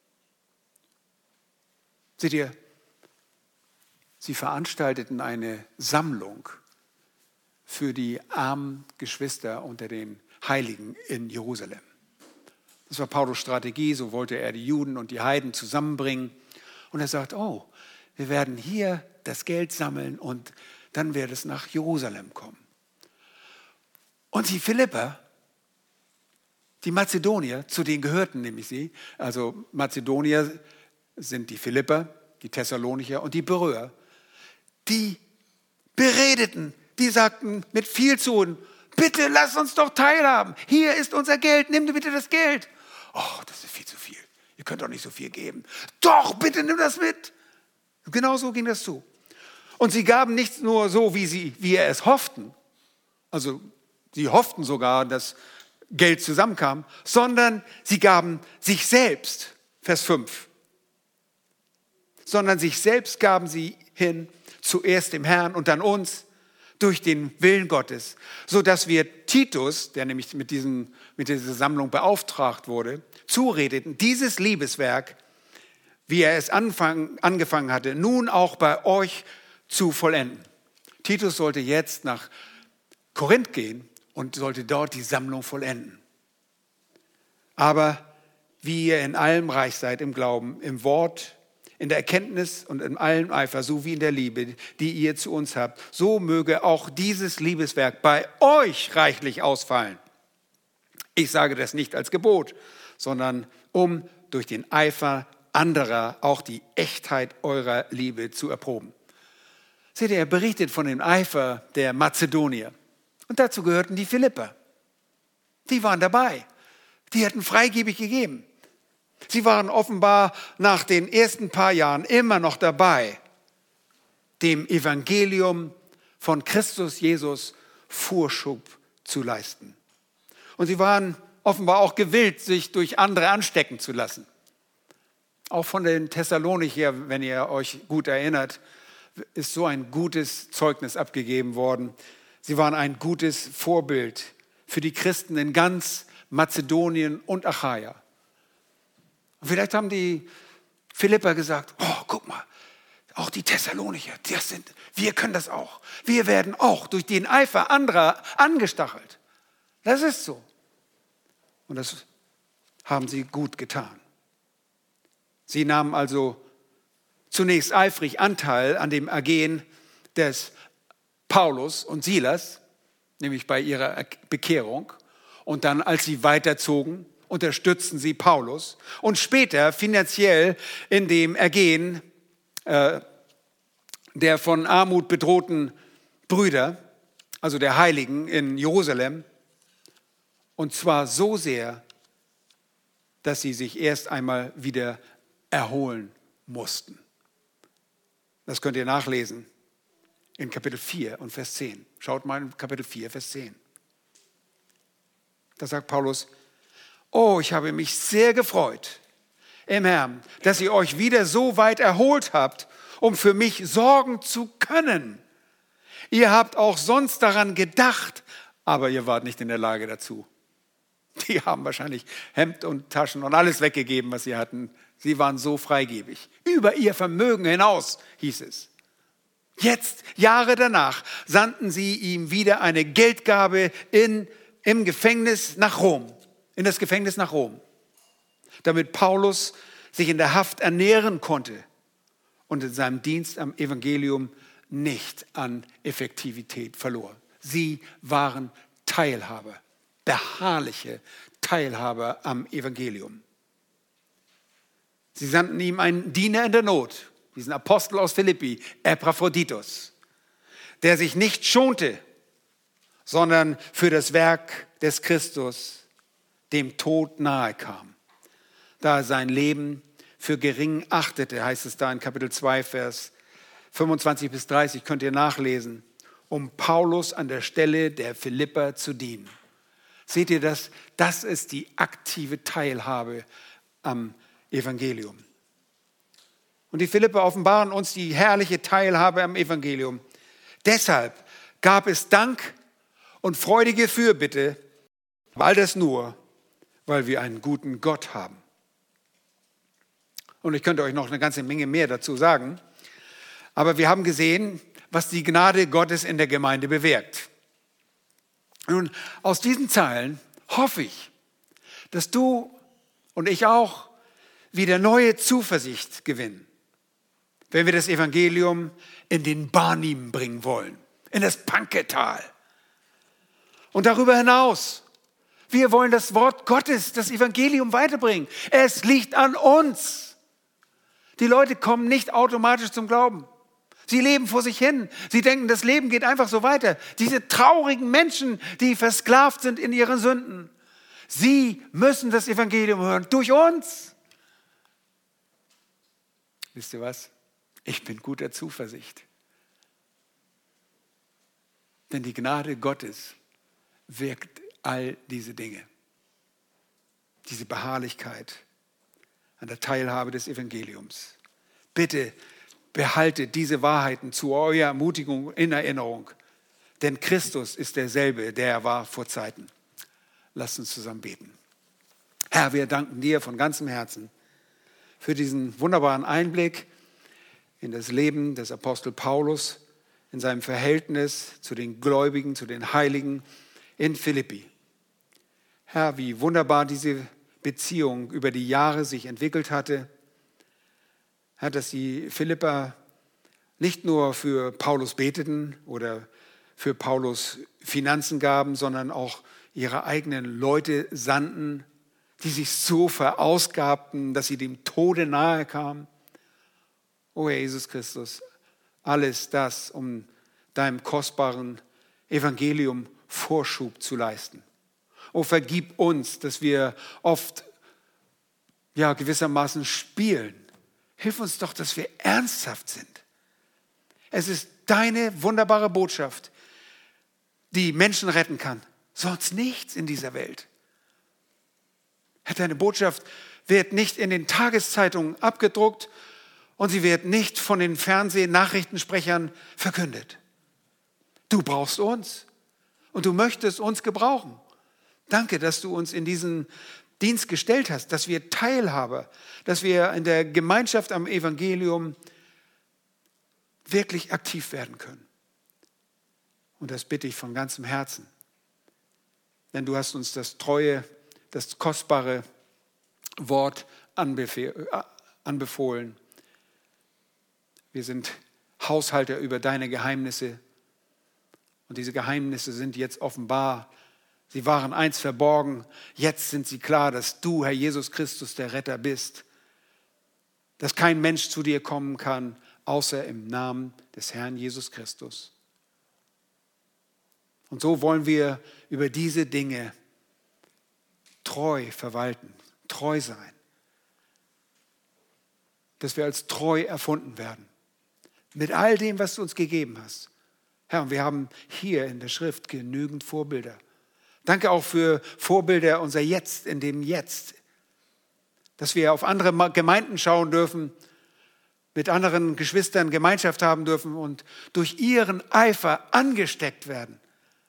Seht ihr, sie veranstalteten eine Sammlung für die armen Geschwister unter den Heiligen in Jerusalem. Das war Paulus' Strategie, so wollte er die Juden und die Heiden zusammenbringen. Und er sagt, oh, wir werden hier das Geld sammeln und dann wird es nach Jerusalem kommen. Und die Philipper, die Mazedonier, zu denen gehörten nämlich sie, also Mazedonier sind die Philipper, die Thessalonicher und die Beröer, die beredeten, die sagten mit viel Zureden, bitte lass uns doch teilhaben, hier ist unser Geld, nimm bitte das Geld. Oh, das ist viel zu viel, ihr könnt doch nicht so viel geben. Doch, bitte nimm das mit. Genau so ging das zu. Und sie gaben nicht nur so, wie wir es hofften, also sie hofften sogar, dass Geld zusammenkam, sondern sie gaben sich selbst, Vers 5, sondern sich selbst gaben sie hin, zuerst dem Herrn und dann uns, durch den Willen Gottes, sodass wir Titus, der nämlich mit dieser Sammlung beauftragt wurde, zuredeten, dieses Liebeswerk, wie er es angefangen hatte, nun auch bei euch zu vollenden. Titus sollte jetzt nach Korinth gehen und sollte dort die Sammlung vollenden. Aber wie ihr in allem reich seid im Glauben, im Wort, in der Erkenntnis und in allem Eifer, so wie in der Liebe, die ihr zu uns habt, so möge auch dieses Liebeswerk bei euch reichlich ausfallen. Ich sage das nicht als Gebot, sondern um durch den Eifer anderer auch die Echtheit eurer Liebe zu erproben. Seht ihr, er berichtet von dem Eifer der Mazedonier. Und dazu gehörten die Philipper. Die waren dabei. Die hatten freigebig gegeben. Sie waren offenbar nach den ersten paar Jahren immer noch dabei, dem Evangelium von Christus Jesus Vorschub zu leisten. Und sie waren offenbar auch gewillt, sich durch andere anstecken zu lassen. Auch von den Thessalonicher, wenn ihr euch gut erinnert, ist so ein gutes Zeugnis abgegeben worden. Sie waren ein gutes Vorbild für die Christen in ganz Mazedonien und Achaia. Und vielleicht haben die Philipper gesagt, oh, guck mal, auch die Thessalonicher, wir können das auch. Wir werden auch durch den Eifer anderer angestachelt. Das ist so. Und das haben sie gut getan. Sie nahmen also zunächst eifrig Anteil an dem Ergehen des Paulus und Silas, nämlich bei ihrer Bekehrung. Und dann, als sie weiterzogen, unterstützten sie Paulus. Und später finanziell in dem Ergehen der von Armut bedrohten Brüder, also der Heiligen in Jerusalem. Und zwar so sehr, dass sie sich erst einmal wieder erholen mussten. Das könnt ihr nachlesen in Kapitel 4 und Vers 10. Schaut mal in Kapitel 4, Vers 10. Da sagt Paulus, oh, ich habe mich sehr gefreut im Herrn, dass ihr euch wieder so weit erholt habt, um für mich sorgen zu können. Ihr habt auch sonst daran gedacht, aber ihr wart nicht in der Lage dazu. Die haben wahrscheinlich Hemd und Taschen und alles weggegeben, was sie hatten. Sie waren so freigebig. Über ihr Vermögen hinaus, hieß es. Jetzt, Jahre danach, sandten sie ihm wieder eine Geldgabe in das Gefängnis nach Rom, damit Paulus sich in der Haft ernähren konnte und in seinem Dienst am Evangelium nicht an Effektivität verlor. Sie waren Teilhaber, beharrliche Teilhaber am Evangelium. Sie sandten ihm einen Diener in der Not, diesen Apostel aus Philippi, Epaphroditus, der sich nicht schonte, sondern für das Werk des Christus dem Tod nahe kam, da er sein Leben für gering achtete, heißt es da in Kapitel 2, Vers 25 bis 30, könnt ihr nachlesen, um Paulus an der Stelle der Philipper zu dienen. Seht ihr das? Das ist die aktive Teilhabe am Evangelium. Und die Philipper offenbaren uns die herrliche Teilhabe am Evangelium. Deshalb gab es Dank und freudige Fürbitte, all das nur, weil wir einen guten Gott haben. Und ich könnte euch noch eine ganze Menge mehr dazu sagen, aber wir haben gesehen, was die Gnade Gottes in der Gemeinde bewirkt. Nun, aus diesen Zeilen hoffe ich, dass du und ich auch wieder neue Zuversicht gewinnen, wenn wir das Evangelium in den Barnim bringen wollen, in das Panketal. Und darüber hinaus, wir wollen das Wort Gottes, das Evangelium weiterbringen. Es liegt an uns. Die Leute kommen nicht automatisch zum Glauben. Sie leben vor sich hin. Sie denken, das Leben geht einfach so weiter. Diese traurigen Menschen, die versklavt sind in ihren Sünden, sie müssen das Evangelium hören, durch uns. Wisst ihr was? Ich bin guter Zuversicht. Denn die Gnade Gottes wirkt all diese Dinge. Diese Beharrlichkeit an der Teilhabe des Evangeliums. Bitte behaltet diese Wahrheiten zu eurer Ermutigung in Erinnerung. Denn Christus ist derselbe, der er war vor Zeiten. Lasst uns zusammen beten. Herr, wir danken dir von ganzem Herzen für diesen wunderbaren Einblick in das Leben des Apostel Paulus, in seinem Verhältnis zu den Gläubigen, zu den Heiligen in Philippi. Herr, wie wunderbar diese Beziehung über die Jahre sich entwickelt hatte. Herr, dass die Philipper nicht nur für Paulus beteten oder für Paulus Finanzen gaben, sondern auch ihre eigenen Leute sandten, die sich so verausgabten, dass sie dem Tode nahe kamen. O Herr Jesus Christus, alles das, um deinem kostbaren Evangelium Vorschub zu leisten. O vergib uns, dass wir oft ja, gewissermaßen spielen. Hilf uns doch, dass wir ernsthaft sind. Es ist deine wunderbare Botschaft, die Menschen retten kann. Sonst nichts in dieser Welt. Deine Botschaft wird nicht in den Tageszeitungen abgedruckt und sie wird nicht von den Nachrichtensprechern verkündet. Du brauchst uns und du möchtest uns gebrauchen. Danke, dass du uns in diesen Dienst gestellt hast, dass wir Teilhaber, dass wir in der Gemeinschaft am Evangelium wirklich aktiv werden können. Und das bitte ich von ganzem Herzen. Denn du hast uns das treue, das kostbare Wort anbefohlen. Wir sind Haushalter über deine Geheimnisse. Und diese Geheimnisse sind jetzt offenbar. Sie waren einst verborgen. Jetzt sind sie klar, dass du, Herr Jesus Christus, der Retter bist. Dass kein Mensch zu dir kommen kann, außer im Namen des Herrn Jesus Christus. Und so wollen wir über diese Dinge treu verwalten, treu sein. Dass wir als treu erfunden werden. Mit all dem, was du uns gegeben hast. Herr, und wir haben hier in der Schrift genügend Vorbilder. Danke auch für Vorbilder unser Jetzt, in dem Jetzt. Dass wir auf andere Gemeinden schauen dürfen, mit anderen Geschwistern Gemeinschaft haben dürfen und durch ihren Eifer angesteckt werden.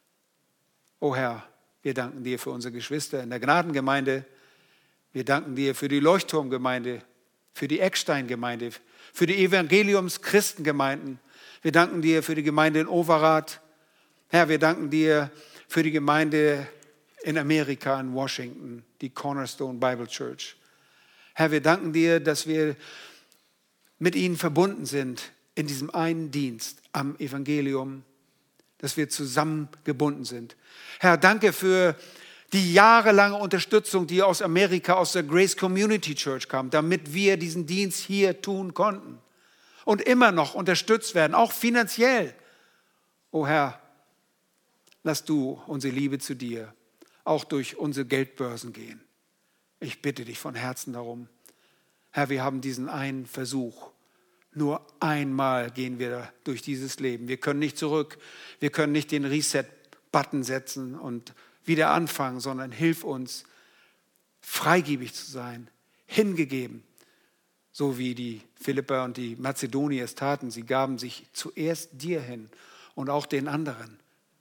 O Herr, wir danken dir für unsere Geschwister in der Gnadengemeinde. Wir danken dir für die Leuchtturmgemeinde, für die Ecksteingemeinde, für die Evangeliums-Christengemeinden. Wir danken dir für die Gemeinde in Overath. Herr, wir danken dir für die Gemeinde in Amerika, in Washington, die Cornerstone Bible Church. Herr, wir danken dir, dass wir mit ihnen verbunden sind in diesem einen Dienst am Evangelium, dass wir zusammengebunden sind. Herr, danke für die jahrelange Unterstützung, die aus Amerika, aus der Grace Community Church kam, damit wir diesen Dienst hier tun konnten und immer noch unterstützt werden, auch finanziell. O Herr, lass du unsere Liebe zu dir auch durch unsere Geldbörsen gehen. Ich bitte dich von Herzen darum. Herr, wir haben diesen einen Versuch. Nur einmal gehen wir durch dieses Leben. Wir können nicht zurück. Wir können nicht den Reset-Button setzen und wieder anfangen, sondern hilf uns, freigebig zu sein, hingegeben, so wie die Philipper und die Mazedonier es taten. Sie gaben sich zuerst dir hin und auch den anderen.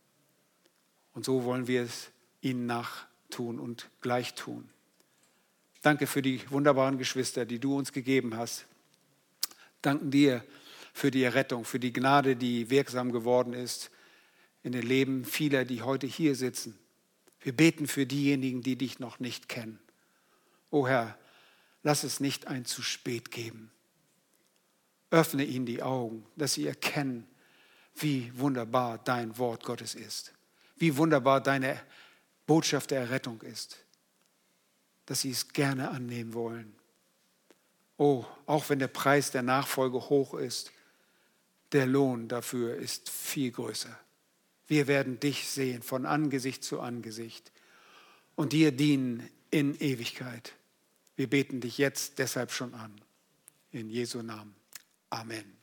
Und so wollen wir es ihnen nachtun und gleich tun. Danke für die wunderbaren Geschwister, die du uns gegeben hast. Danken dir für die Errettung, für die Gnade, die wirksam geworden ist in den Leben vieler, die heute hier sitzen. Wir beten für diejenigen, die dich noch nicht kennen. O Herr, lass es nicht ein zu spät geben. Öffne ihnen die Augen, dass sie erkennen, wie wunderbar dein Wort Gottes ist. Wie wunderbar deine Botschaft der Errettung ist. Dass sie es gerne annehmen wollen. Oh, auch wenn der Preis der Nachfolge hoch ist, der Lohn dafür ist viel größer. Wir werden dich sehen von Angesicht zu Angesicht und dir dienen in Ewigkeit. Wir beten dich jetzt deshalb schon an. In Jesu Namen. Amen.